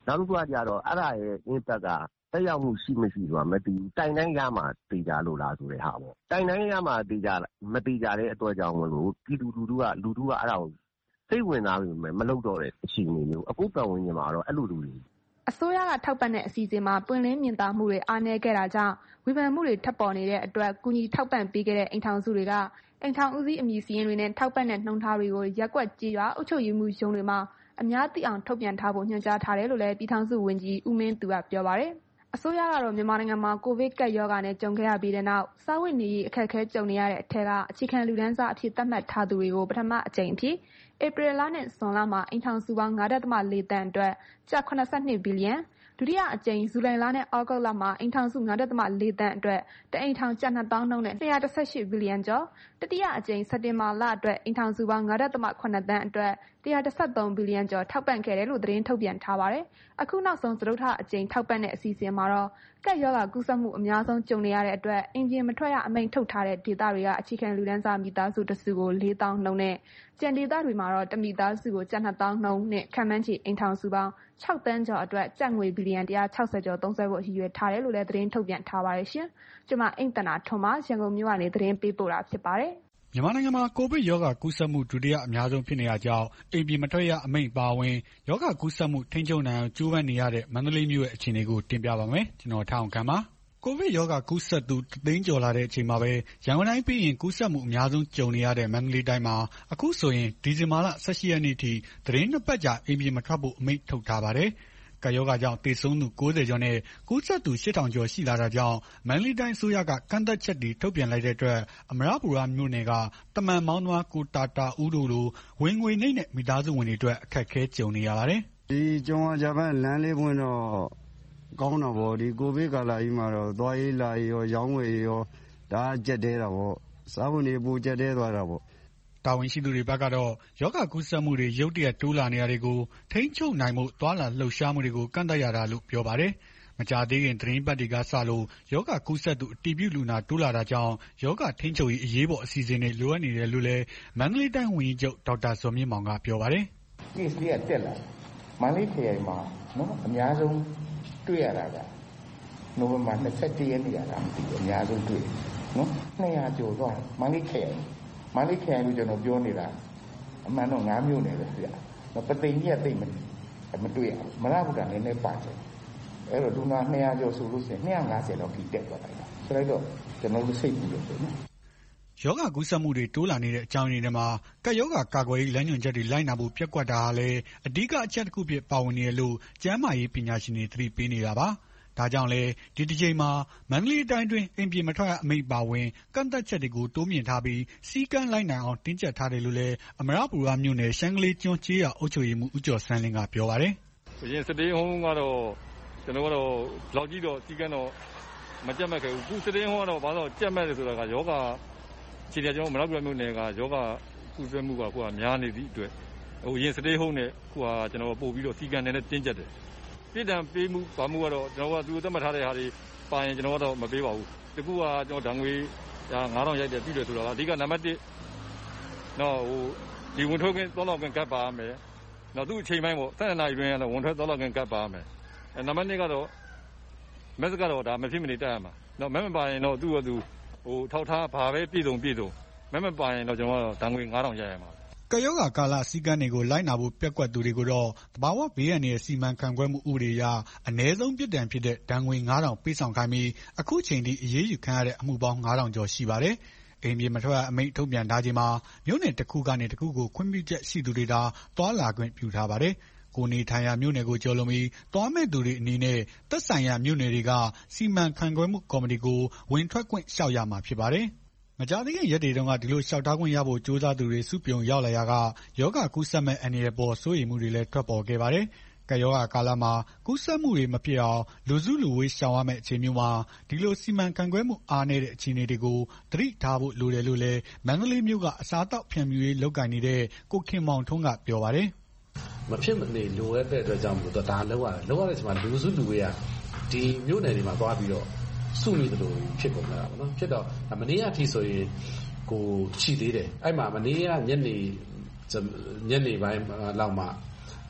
နောက်တစ်ခုကကြတော့အဲ့ဒါရဲ့ impact ကတက်ရောက်မှုရှိမရှိဆိုတာမသိဘူးတိုင်တိုင်းရမှာတေချာလို့လားဆိုတဲ့ဟာပေါ့တိုင်တိုင်းရမှာတေချာမတေချာတဲ့အတွက်ကြောင့်မလို့ပြည်သူလူထုကအဲ့ဒါကိုစိတ်ဝင်စားပြီမလုပ်တော့တဲ့အခြေအနေမျိုးအခုပတ်ဝန်းကျင်မှာတော့အဲ့လိုလူတွေအစိုးရကထောက်ပံ့တဲ့အစီအစဉ်မှာပွင့်လင်းမြင်သာမှုတွေအားနည်းခဲ့တာကြောင့်ဝေဖန်မှုတွေထပ်ပေါ်နေတဲ့အတွက်ကူညီထောက်ပံ့ပေးခဲ့တဲ့အိမ်ထောင်စုတွေကအိမ်ထောင်ဦးစီးအမည်စာရင်းတွေနဲ့ထောက်ပံ့တဲ့နှုန်းထားတွေကိုရက်ကွက်ကြေးရွာအုပ်ချုပ်ရေးမှုရုံးတွေမှာအများသိအောင်ထုတ်ပြန်ထားဖို့ညွှန်ကြားထားတယ်လို့လည်းပြည်ထောင်စုဝန်ကြီးဦးမင်းသူကပြောပါတယ်အစိုးရကတော့မြန်မာနိုင်ငံမှာကိုဗစ်ကပ်ရောဂါနဲ့ကြုံခဲ့ရပြီးတဲ့နောက်စားဝတ်နေရေးအခက်အခဲကြုံနေရတဲ့အထက်ကအခြေခံလူတန်းစားအဖြစ်သတ်မှတ်ထားသူတွေကိုပထမအကြိမ်အဖြစ်ဧပြီလနဲ့ဇွန်လမှာအိမ်ထောင်စုပေါင်း 9.4 သန်းအတွက်ကျပ် 82 ဘီလီယံဒုတိယအကြိမ်ဇူလိုင်လနဲ့ဩဂုတ်လမှာအိမ်ထောင်စု 9.4 သန်းအတွက်တအိမ်ထောင်ကျပ် 2,000 နှုန်းနဲ့218 ဘီလီယံကျော်တတိယအကြိမ်စက်တင်ဘာလအတွက်အိမ်ထောင်စုပေါင်း 9.8 သန်းအတွက်113 ဘီလီယံကျော်ထောက်ပံ့ခဲ့တယ်လို့သတင်းထုတ်ပြန်ထားပါတယ်။အခုနောက်ဆုံးစတုတ္ထအကြိမ်ထောက်ပံ့တဲ့အစီအစဉ်မှာတော့ကပ်ရောဂါကူးစက်မှုအများဆုံးကြုံနေရတဲ့အတွက်အိမ်ပြင်မထွက်ရအမိန့်ထုတ်ထားတဲ့ဒေသတွေကအခြေခံလူတန်းစားမိသားစုတစုကို 4,000 နှုန်းနဲ့ကျန်ဒေသတွေမှာတော့တမိသားစုကိုကျပ် 2,000 နှုန်းနဲ့ခန့်မှန်းချေအိမ်ထောင်စုပေါင်း 6 သန်းကျော်အတွက်ကျပ်ငွေဘီလီယံ160ကျော်သုံးစွဲဖို့ရည်ရွယ်ထားတယ်လို့လည်းသတင်းထုတ်ပြန်ထားပါတယ်ရှင်။ကျွန်မအိမ်တနာထွန်းပါရန်ကုန်မြို့ကနေသတင်းပေးပို့တာဖြစ်ပါတယ်။မြန်မာနိုင်ငံမှာကိုဗစ်ရောဂါကူးစက်မှုဒုတိယအများဆုံးဖြစ်နေတာကြောင့်အိမ်ပြင်မထွက်ရအမိန့်ပါဝင်ရောဂါကူးစက်မှုထိန်းချုပ်နိုင်အောင်ကြိုးပမ်းနေရတဲ့မန္တလေးမြို့ရဲ့အခြေအနေကိုတင်ပြပါမယ်။ကျွန်တော်ထောင်ခမ်းပါ။ကိုဗစ်ရောဂါကူးစက်သူ3သိန်းကျော်လာတဲ့အချိန်မှာပဲရန်ကုန်တိုင်းပြီးရင်ကူးစက်မှုအများဆုံးကြုံနေရတဲ့မန္တလေးတိုင်းမှာအခုဆိုရင်ဒီဇင်ဘာလ18ရက်နေ့ထိသတင်း2ပတ်ကြာအိမ်ပြင်မထွက်ဖို့အမိန့်ထုတ်ထားပါတယ်။ကပ်ရောဂါကြောင့်သေဆုံးသူ90ကျော်နဲ့ကူးစက်သူ8000ကျော်ရှိလာတာကြောင့်မန္တလေးတိုင်းအစိုးရကကန့်သတ်ချက်တွေထုတ်ပြန်လိုက်တဲ့အတွက်အမရပူရမြို့နယ်ကတမန်မောင်းသမားကိုတာဦးတို့လိုဝင်ငွေနှိမ့်တဲ့မိသားစုဝင်တွေအတွက်အခက်အခဲကြုံနေရပါတယ်။ဒီကျောင်းဂျပန်လမ်းလေးပွင့်တော့ကောင်းတာပေါ့ဒီကိုဗစ်ကာလကြီးမှာတော့သွားရေးလာရေးရောရောင်းဝယ်ရေးရောဒါကြက်တဲတာပေါ့စားဝင်တွေပူကြက်တဲသွားတာပေါ့တာဝန်ရှိသူတွေဘက်ကတော့ရောဂါကူးစက်မှုတွေရုတ်တရက်တိုးလာနေရတွေကိုထိန်းချုပ်နိုင်မှုသွာလာလှုပ်ရှားမှုတွေကိုကန့်သတ်ရတာလို့ပြောပါတယ်။မကြာသေးခင်သတင်းပတ်တွေကစလို့ရောဂါကူးစက်သူအတည်ပြုလူနာတိုးလာတာကြောင့်ရောဂါထိန်းချုပ်ရေးအရေးပေါ်အစီအစဉ်တွေလိုအပ်နေတယ်လို့လည်းမန္တလေးတိုင်းဝန်ကြီးချုပ်ဒေါက်တာဇော်မြင့်မောင်ကပြောပါတယ်။ case လေးကတက်လာမန္တလေးခရိုင်မှာနော်အများဆုံးတွေ့ရတာကနိုဝင်ဘာ21ရက်နေ့ကလားမသိဘူးအများဆုံးတွေ့နော်200ကျော်သွားမန္တလေးခရိုင်လို့ကျွန်တော်ပြောနေတာအမှန်တော့9မြို့နယ်ပဲပြ။ပသိမ်ကြီးကသိမတွေ့ရဘူး။မရဘူးကနည်းနည်းပါတယ်။အဲ့တော့ဒုနာ200ကျော်ဆိုလို့ရှိရင်250တော့ထိတက်သွားလိုက်တာ။ဆိုလိုက်တော့ကျွန်တော်တို့စိတ်ပူတယ်နော်။ရောဂါကူးစက်မှုတွေတိုးလာနေတဲ့အကြောင်းရင်းတွေမှာကပ်ရောဂါကာကွယ်ရေးလမ်းညွှန်ချက်တွေလိုက်နာဖို့ပျက်ကွက်တာဟာလည်းအဓိကအချက်တစ်ခုဖြစ်ပါဝင်နေတယ်လို့ကျန်းမာရေးပညာရှင်တွေသတိပေးနေတာပါ။ဒါကြောင့်လည်းဒီတစ်ချိန်မှာမန္တလေးတိုင်းတွင်အိမ်ပြင်မထွက်ရအမိန့်ပါဝင်ကန့်သတ်ချက်တွေကိုတိုးမြင့်ထားပြီးစီကံလိုက်နိုင်အောင်တင်းကျပ်ထားတယ်လို့လည်းအမရပူရမြို့နယ်ရှမ်းကလေးကျွန်းကျေးရွာအုပ်ချုပ်ရေးမှူးဦးကျော်စန်းလင်းကပြောပါတယ်။အရင်စတေးဟုံးကတော့ကျွန်တော်ကတော့လောက်ကြီးတော့စီကံတော့မကြက်မဲ့ခဲ့ဘူး။ခုစတေးဟုံးကတော့ဘာလို့ကြက်မဲ့လဲဆိုတာကယောဂခြေရကျွန်တော်အမရပူရမြို့နယ်ကယောဂကူးစက်မှုကခုကများနေသည့်အတွက်ဟိုရင်စတေးဟုံးနဲ့ခုကကျွန်တော်ပို့ပြီးတော့စီကံနဲ့တင်းကျပ်တယ်။ပြည်တံပေးမှုပါမှုကတော့ကျွန်တော်ကသူသတ်မှတ်ထားတဲ့ဟာတွေပါရင်ကျွန်တော်ကတော့မပေးပါဘူး။တကူကကျွန်တော်ဓာငွေ9000ရိုက်တယ်ပြည်တယ်ဆိုတာကအဓိကနံပါတ်1နော်ဟိုဒီဝန်ထုတ်ခွင့်3လောက်ခွင့်ကတ်ပါမယ်။နော်သူ့အချိန်ပိုင်းပေါ့12နာရီတွင်းကတော့ဝန်ထွက်3လောက်ခွင့်ကတ်ပါမယ်။နံပါတ်2ကတော့မက်စကတော့ဒါမဖြစ်မနေတက်ရမှာ။နော်မက်မပါရင်တော့သူ့ကသူဟိုထောက်ထားဘာပဲပြည်စုံမက်မပါရင်တော့ကျွန်တော်ကဓာငွေ9000ရိုက်ရမှာ။ကယောဂါကာလစည်းကမ်းတွေကိုလိုက်နာဖို့ပျက်ကွက်သူတွေကိုတော့တဘာဝဘေးရန်ရဲ့စီမံခန့်ခွဲမှုဥပဒေအရအ ਨੇ ဆုံးပြစ်ဒဏ်ဖြစ်တဲ့ဒဏ်ငွေ9000ပေးဆောင်ခိုင်းပြီးအခုချိန်ထိအရေးယူခံရတဲ့အမှုပေါင်း9000ကျော်ရှိပါတယ်။အိမ်ပြင်မထွက်အမိန့်ထုတ်ပြန်ထားချိန်မှာမြို့နယ်တစ်ခုကနေတစ်ခုကိုခွင့်ပြုချက်ရှိသူတွေသာသွားလာခွင့်ပြုထားပါတယ်။ကိုနေထိုင်ရာမြို့နယ်ကိုကျော်လွန်ပြီးသွားမဲ့သူတွေအနေနဲ့သက်ဆိုင်ရာမြို့နယ်တွေကစီမံခန့်ခွဲမှုကော်မတီကိုဝင်ထွက်ခွင့်လျှောက်ရမှာဖြစ်ပါတယ်။မကြာသေးခင်ရက်တွေတုန်းကဒီလိုလျှောက်ထားခွင့်ရဖို့ကြိုးစားသူတွေစုပြုံရောက်လာရာကယောဂကူးစက်မဲ့အန္တရာယ်ပေါ်စိုးရိမ်မှုတွေလည်းထွက်ပေါ်ခဲ့ပါတယ်။ကပ်ရောဂါကာလမှာကူးစက်မှုတွေမဖြစ်အောင်လူစုလူဝေးရှောင်ရမယ့်အချိန်မျိုးမှာဒီလိုစီမံခန့်ခွဲမှုအားနည်းတဲ့အခြေအနေတွေကိုသတိထားဖို့လိုတယ်လို့လည်းမန္တလေးမြို့ကအစားအသောက်ဖြန့်ဖြူးရေးလုပ်ကိုင်နေတဲ့ကိုခင်မောင်ထွန်းကပြောပါတယ်။မဖြစ်မနေလိုအပ်တဲ့အတွက်ကြောင့်မို့ဒါလောက်ရတဲ့အချိန်မှာလူစုလူဝေးကဒီမြို့နယ်တွေမှာသွားပြီးတော့စုနေတယ်လို့ဖြစ်ကုန်တာပေါ့နော်ဖြစ်တော့မနေ့ကအထိဆိုရင်ကိုရှိသေးတယ်အဲ့မှာမနေ့ကညနေပိုင်းလောက်မှ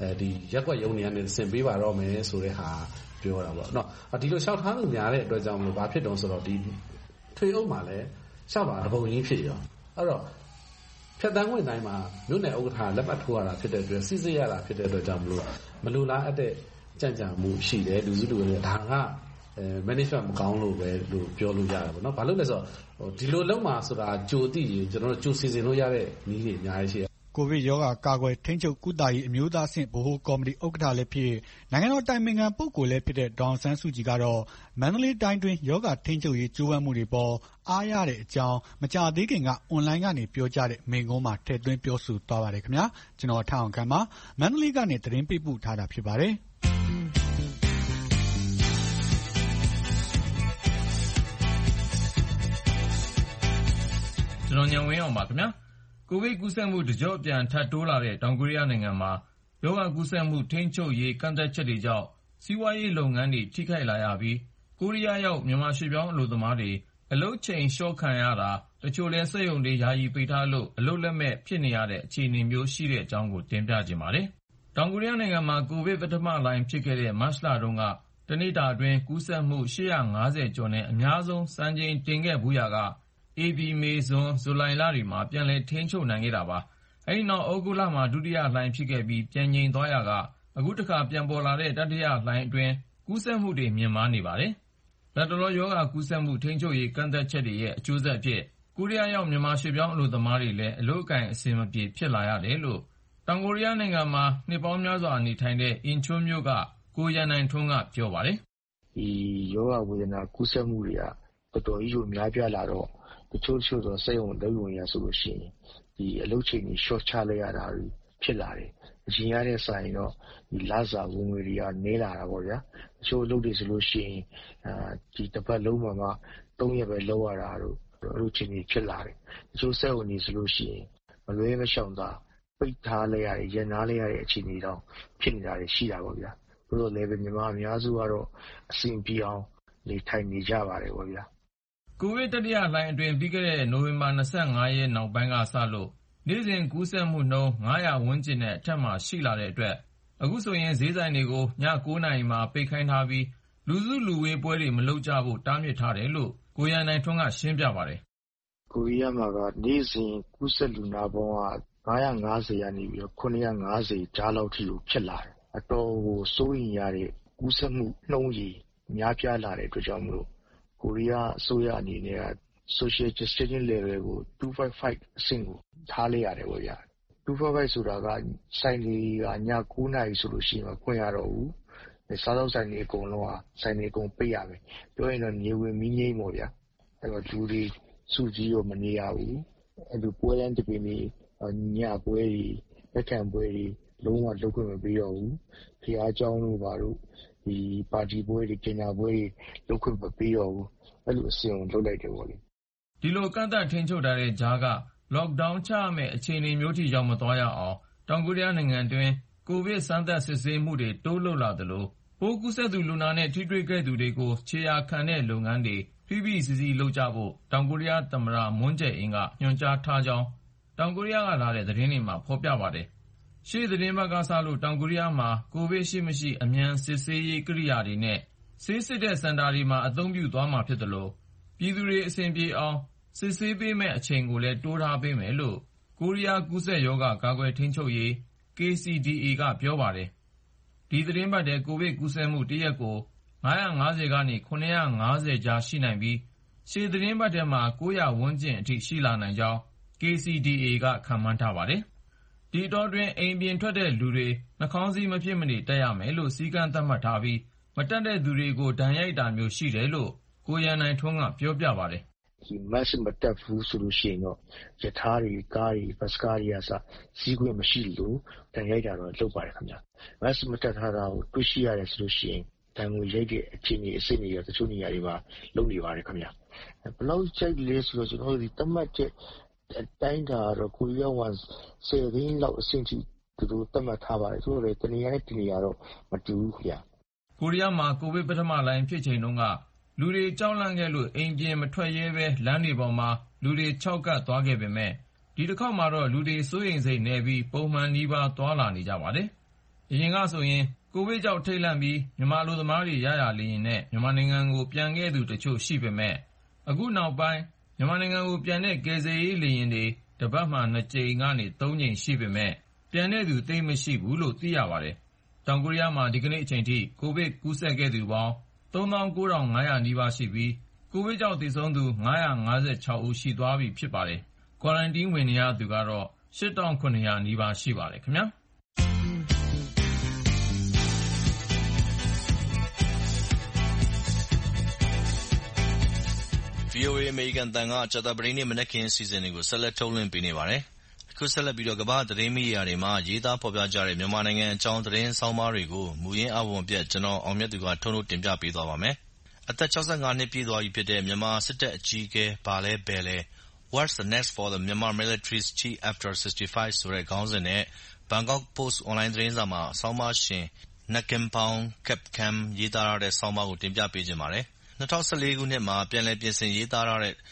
ဒီရက်ကွက်ရုံတွေကနေဆင်ပေးပါတော့မယ်ဆိုတဲ့ဟာပြောတာပေါ့နော်ဒီလိုလျှောက်ထားလို့များတဲ့အတွက်ကြောင့်မလို့ဘာဖြစ်တုံးဆိုတော့ဒီထွေအုပ်မှာလည်းလျှောက်တာတပုံကြီးဖြစ်ရောအဲ့တော့ဖြတ်တန်းခွင့်တိုင်းမှာမြို့နယ်ဥက္ကဋ္ဌလက်မှတ်ထိုးရတာဖြစ်တဲ့အတွက်စစ်စစ်ရတာဖြစ်တဲ့အတွက်ကြောင့်မလို့လားအပ်တဲ့ကြံ့ကြာမှုရှိတယ်လူစုလူဝေးဒါကmanagement မကောင်းလို့ပဲလို့ပြောလို့ရတယ်ပေါ့နော်ဘာလို့လဲဆိုတော့ဒီလိုလုံးမှာဆိုတာကြိုသိရင်ကျွန်တော်တို့ကြိုစီစဉ်လို့ရတဲ့နည်းတွေအများကြီးရှိတယ်ကိုဗစ်ရောဂါကာကွယ်ထိန်းချုပ်ကုသရေးအမျိုးသားအဆင့်ဗဟိုကော်မတီဥက္ကဋ္ဌလည်းဖြစ်နိုင်ငံတော်တိုင်ပင်ခံပုဂ္ဂိုလ်လည်းဖြစ်တဲ့ဒေါအောင်ဆန်းစုကြည်ကတော့မန္တလေးတိုင်းတွင်းရောဂါထိန်းချုပ်ရေးကြိုးပမ်းမှုတွေပေါ်အားရတဲ့အကြောင်းမကြာသေးခင်ကအွန်လိုင်းကနေပြောကြားတဲ့မိန့်ခွန်းမှာထည့်သွင်းပြောဆိုသွားပါတယ်ခင်ဗျာကျွန်တော်ထအောင်ခန့်ပါမန္တလေးကနေသတင်းပေးပို့ထားတာဖြစ်ပါတယ်ကျွန်တော်ညံဝင်းအောင်ပါခင်ဗျာကိုဗစ်ကူးစက်မှုတကြော့ပြန်ထပ်တိုးလာတဲ့တောင်ကိုရီးယားနိုင်ငံမှာရောဂါကူးစက်မှုထိန်းချုပ်ရေးကန့်သတ်ချက်တွေကြောင့်စီးပွားရေးလုပ်ငန်းတွေထိခိုက်လာရပြီးကိုရီးယားရောက်မြန်မာရွှေ့ပြောင်းအလုပ်သမားတွေအလုပ်ချိန်လျှော့ခံရတာတချို့လည်းစက်ရုံတွေယာယီပိတ်ထားလို့အလုပ်လက်မဲ့ဖြစ်နေရတဲ့အခြေအနေမျိုးရှိတဲ့အကြောင်းကိုတင်ပြခြင်းပါတယ်တောင်ကိုရီးယားနိုင်ငံမှာကိုဗစ်ပထမလှိုင်းဖြစ်ခဲ့တဲ့မတ်လတုန်းကတနေ့တာအတွင်းကူးစက်မှု850ကျော်နဲ့အများဆုံးစံချိန်တင်ခဲ့ဘူးရာကဧပြီမေဇွန်ဇူလိုင်လတွေမှာပြန်လည်ထိန်းချုပ်နိုင်ခဲ့တာပါအဲဒီနောက်ဩဂုတ်လမှာဒုတိယလှိုင်းဖြစ်ခဲ့ပြီးပြန်ငြိမ်သွားရာကအခုတစ်ခါပြန်ပေါ်လာတဲ့တတိယလှိုင်းအတွင်းကူးစက်မှုတွေမြင့်မားနေပါတယ်လက်တလောရောဂါကူးစက်မှုထိန်းချုပ်ရေးကန့်သတ်ချက်တွေရဲ့အကျိုးဆက်အဖြစ်ကိုရီးယားရောက်မြန်မာရွှေ့ပြောင်းအလုပ်သမားတွေလည်းအလုပ်အကိုင်အဆင်မပြေဖြစ်လာရတယ်လို့တောင်ကိုရီးယားနိုင်ငံမှာနှစ်ပေါင်းများစွာနေထိုင်တဲ့အင်ချွန်းမြို့ကကိုရန်နိုင်ထွန်းကပြောပါတယ်ဒီရောဂါဝေဒနာကူးစက်မှုတွေကတော်တော်ကြီးကိုများပြားလာတော့တချို့သောစက်ရုံလုပ်ရုံရဆိုလို့ရှိရင်ဒီအလုပ်ချိန်ကြီး short ချလိုက်ရတာဖြစ်လာတယ်။အရင်ရတဲ့ဆိုင်တော့ဒီလစာဝင်ငွေတွေကနည်းလာတာပေါ့ဗျာ။တချို့အလုပ်တွေဆိုလို့ရှိရင်ဒီတစ်ပတ်လုံးမှာ3ရက်ပဲလုပ်ရတာတို့အလုပ်ချိန်ကြီးဖြစ်လာတယ်။တချို့စက်ရုံတွေဆိုလို့ရှိရင်မလွဲမရှောင်သာပိတ်ထားလိုက်ရတယ်၊ရပ်နားလိုက်ရတဲ့အခြေအနေတောင်ဖြစ်နေတာရှိတာပေါ့ဗျာ။ဘို့တော့လည်းမြန်မာအများစုကတော့အဆင်ပြေအောင်နေထိုင်နေကြပါတယ်ပေါ့ဗျာ။ကိုဗစ်တတိယလှိုင်းအတွင်းပြီးခဲ့တဲ့နိုဝင်ဘာ25ရက်နောက်ပိုင်းကစလို့နေ့စဉ်ကူးစက်မှုနှုန်း900ဝန်းကျင်နဲ့အထက်မှာရှိလာတဲ့အတွက်အခုဆိုရင်ဈေးဆိုင်တွေကိုည9:00နာရီမှာပိတ်ခိုင်းထားပြီးလူစုလူဝေးပွဲတွေမလုပ်ကြဖို့တားမြစ်ထားတယ်လို့ကိုရန်နိုင်ထွန်းကရှင်းပြပါတယ်။ကိုရီးယားမှာကနေ့စဉ်ကူးစက်လူနာပေါင်းက950ကနေပြီးတော့950ကြားလောက်ထိဖြစ်လာတယ်။အတော်ကိုစိုးရိမ်ရတဲ့ကူးစက်မှုနှုန်းကြီးများပြားလာတဲ့အတွက်ကြောင့်မလို့ကိုရီးယားအစိုးရအနေနဲ့က social distancing level ကို255အဆင့်ကိုထားလိုက်ရတယ်ပေါ့ဗျာ255ဆိုတာကဆိုင်တွေကည9:00နာရီဆိုလို့ရှိရင်ဖွင့်ရတော့ဘူးစားသောက်ဆိုင်တွေအကုန်လုံးဆိုင်တွေအကုန်ပိတ်ရမယ်ပြောရင်တော့နေဝင်မီးငိမ့်ပေါ့ဗျာအဲ့တော့လူတွေစုကြီးရောမနေရဘူးအဲ့လိုပွဲလမ်းတစ်ပင်တွေညပွဲတွေလက်ခံပွဲတွေလုံးဝလုပ်ခွင့်မပေးတော့ဘူးဖျားเจ้าတို့ဘာလို့ဒီပါတီပွဲတွေကျင်းပပွဲတွေလုပ်ခွင့်မပေးတော့ဘူးအဲ့လိုအစီအစဉ်လုပ်လိုက်တယ်ပေါ့လေဒီလိုကန့်သတ်ထိန်းချုပ်ထားတဲ့ကြားက lockdown ချရမယ့်အခြေအနေမျိုးထိရောက်မသွားရအောင်တောင်ကိုရီးယားနိုင်ငံတွင်းကိုဗစ်စမ်းသပ်စစ်ဆေးမှုတွေတိုးလုပ်လာသလိုပိုးကူးစက်သူလူနာနဲ့ထိတွေ့ခဲ့သူတွေကိုခြေရာခံတဲ့လုပ်ငန်းတွေဖိဖိစီစီလုပ်ကြဖို့တောင်ကိုရီးယားသမ္မတမွန်းဂျယ်အင်းကညွှန်ကြားထားကြောင်းတောင်ကိုရီးယားကလာတဲ့သတင်းတွေမှာဖော်ပြပါတယ်ရှေ့သတင်းပတ်ကစလို့တောင်ကိုရီးယားမှာကိုဗစ်ရှိမရှိအမြန်စစ်ဆေးရေးကိရိယာတွေနဲ့ဆေးစစ်တဲ့စင်တာတွေမှာအသုံးပြုသွားမှာဖြစ်သလိုပြည်သူတွေအဆင်ပြေအောင်စစ်ဆေးပေးမယ့်အချိန်ကိုလည်းတိုးထားပေးမယ်လို့ကိုရီးယားကူးစက်ရောဂါကာကွယ်ထိန်းချုပ်ရေး KCDA ကပြောပါတယ်ဒီသတင်းပတ်ထဲကိုဗစ်ကူးစက်မှုတစ်ရက်ကို550ကနေ750ကြားရှိနိုင်ပြီးရှေ့သတင်းပတ်ထဲမှာ900ဝန်းကျင်အထိရှိလာနိုင်ကြောင်း KCDA ကခန့်မှန်းထားပါတယ်ဒီအတောအတွင်းအိမ်ပြင်ထွက်တဲ့လူတွေနှာခေါင်းစည်းမဖြစ်မနေတပ်ရမယ်လို့စည်းကမ်းသတ်မှတ်ထားပြီးမတပ်တဲ့သူတွေကိုဒဏ်ရိုက်တာမျိုးရှိတယ်လို့ကိုရန်နိုင်ထွန်းကပြောပြပါတယ်ဒီ mask မတပ်ဘူးဆိုလို့ရှိရင်တော့ယထာတွေကားတွေဘတ်စကားတွေအစစီးခွင့်မရှိလို့ဒဏ်ရိုက်တာတော့လုပ်ပါတယ်ခင်ဗျ mask မတပ်ထားတာကိုတွေ့ရှိရတယ်ဆိုလို့ရှိရင်ဒဏ်ကိုရိုက်တဲ့အခြေအနေအဆင့်တွေရောတချို့နေရာတွေမှာလုပ်နေပါတယ်ခင်ဗျဘယ်လောက်ချိတ်လဲဆိုတော့ကျွန်တော်တို့ဒီတတ်မှတ်တဲ့တိုင်းတာတော့ကိုရီးယားဝန်10သိန်းလောက်အဆင့်ထိသူတို့တတ်မှတ်ထားပါတယ်ဆိုတော့တနေရာနဲ့တနေရာတော့မတူဘူးခင်ဗျကိုရီးယားမှာကိုဗစ်ပထမလှိုင်းဖြစ်ချိန်တုန်းကလူတွေကြောက်လန့်ခဲ့လို့အိမ်ပြင်မထွက်ရဲပဲလမ်းတွေပေါ်မှာလူတွေခြောက်ကပ်သွားခဲ့ပေမဲ့ဒီတစ်ခေါက်မှာတော့လူတွေစိုးရိမ်စိတ်နည်းပြီးပုံမှန်နီးပါးသွားလာနေကြပါတယ်။ရအရင်ကဆိုရင်ကိုဗစ်ကြောင့်ထိတ်လန့်ပြီးမြန်မာအလုပ်သမားတွေရရလေရင်နဲ့မြန်မာနိုင်ငံကိုပြန်ခဲ့သူတချို့ရှိပေမဲ့အခုနောက်ပိုင်းမြန်မာနိုင်ငံကိုပြန်တဲ့ကယ်ဆယ်ရေးလေယာဉ်တွေတပတ်မှ2 ကြိမ်ကနေ3 ကြိမ်ရှိပေမဲ့ပြန်တဲ့သူသိပ်မရှိဘူးလို့သိရပါတယ်။တောင်ကိုရီးယားမှာဒီကနေ့အချိန်ထိကိုဗစ်ကူးစက်ခဲ့သူပေါင်း 39,500 နီးပါးရှိပြီးကိုဗစ်ကြောင့်သေဆုံးသူ556 ဦးရှိသွားပြီဖြစ်ပါတယ်။ Quarantine ဝင်နေရသူကတော့ 8,700 နီးပါးရှိပါတယ်ခင်ဗျာ။ VOA အမေရိကန်အသံကကြာသပတေးနေ့မနက်ခင်းအစီအစဉ်တွေကိုဆက်လက်ထုတ်လွှင့်ပေးနေပါတယ်။အခုဆက်လက်ပြီးကမ္ဘာ့သတင်းမီဒီယာတွေမှာရေးသားဖော်ပြကြတဲ့မြန်မာနိုင်ငံအကြောင်းသတင်းဆောင်းပါးတွေကိုမူရင်းအားပုံပြကျွန်တော်အောင်မြတ်သူကထုတ်လွှင့်တင်ပြပေးသွားပါမယ်။အသက်65နှစ်ပြည့်သွားပြီဖြစ်တဲ့မြန်မာစစ်တပ်အကြီးအကဲဘာလဲဘယ်လဲ What's the next for the Myanmar military's chief after 65 ဆိုတဲ့ခေါင်းစဉ်နဲ့ Bangkok Post အွန်လိုင်းသတင်းစာမှာဆောင်းပါးရှင် Nakimpong Kepkam ရေးသားထားတဲ့ဆောင်းပါးကိုတင်ပြပေးခြင်းပါတယ်။2014 ခုနှစ်မှာပြန်လည်ပြင်ဆင်ရေးသားထားတဲ့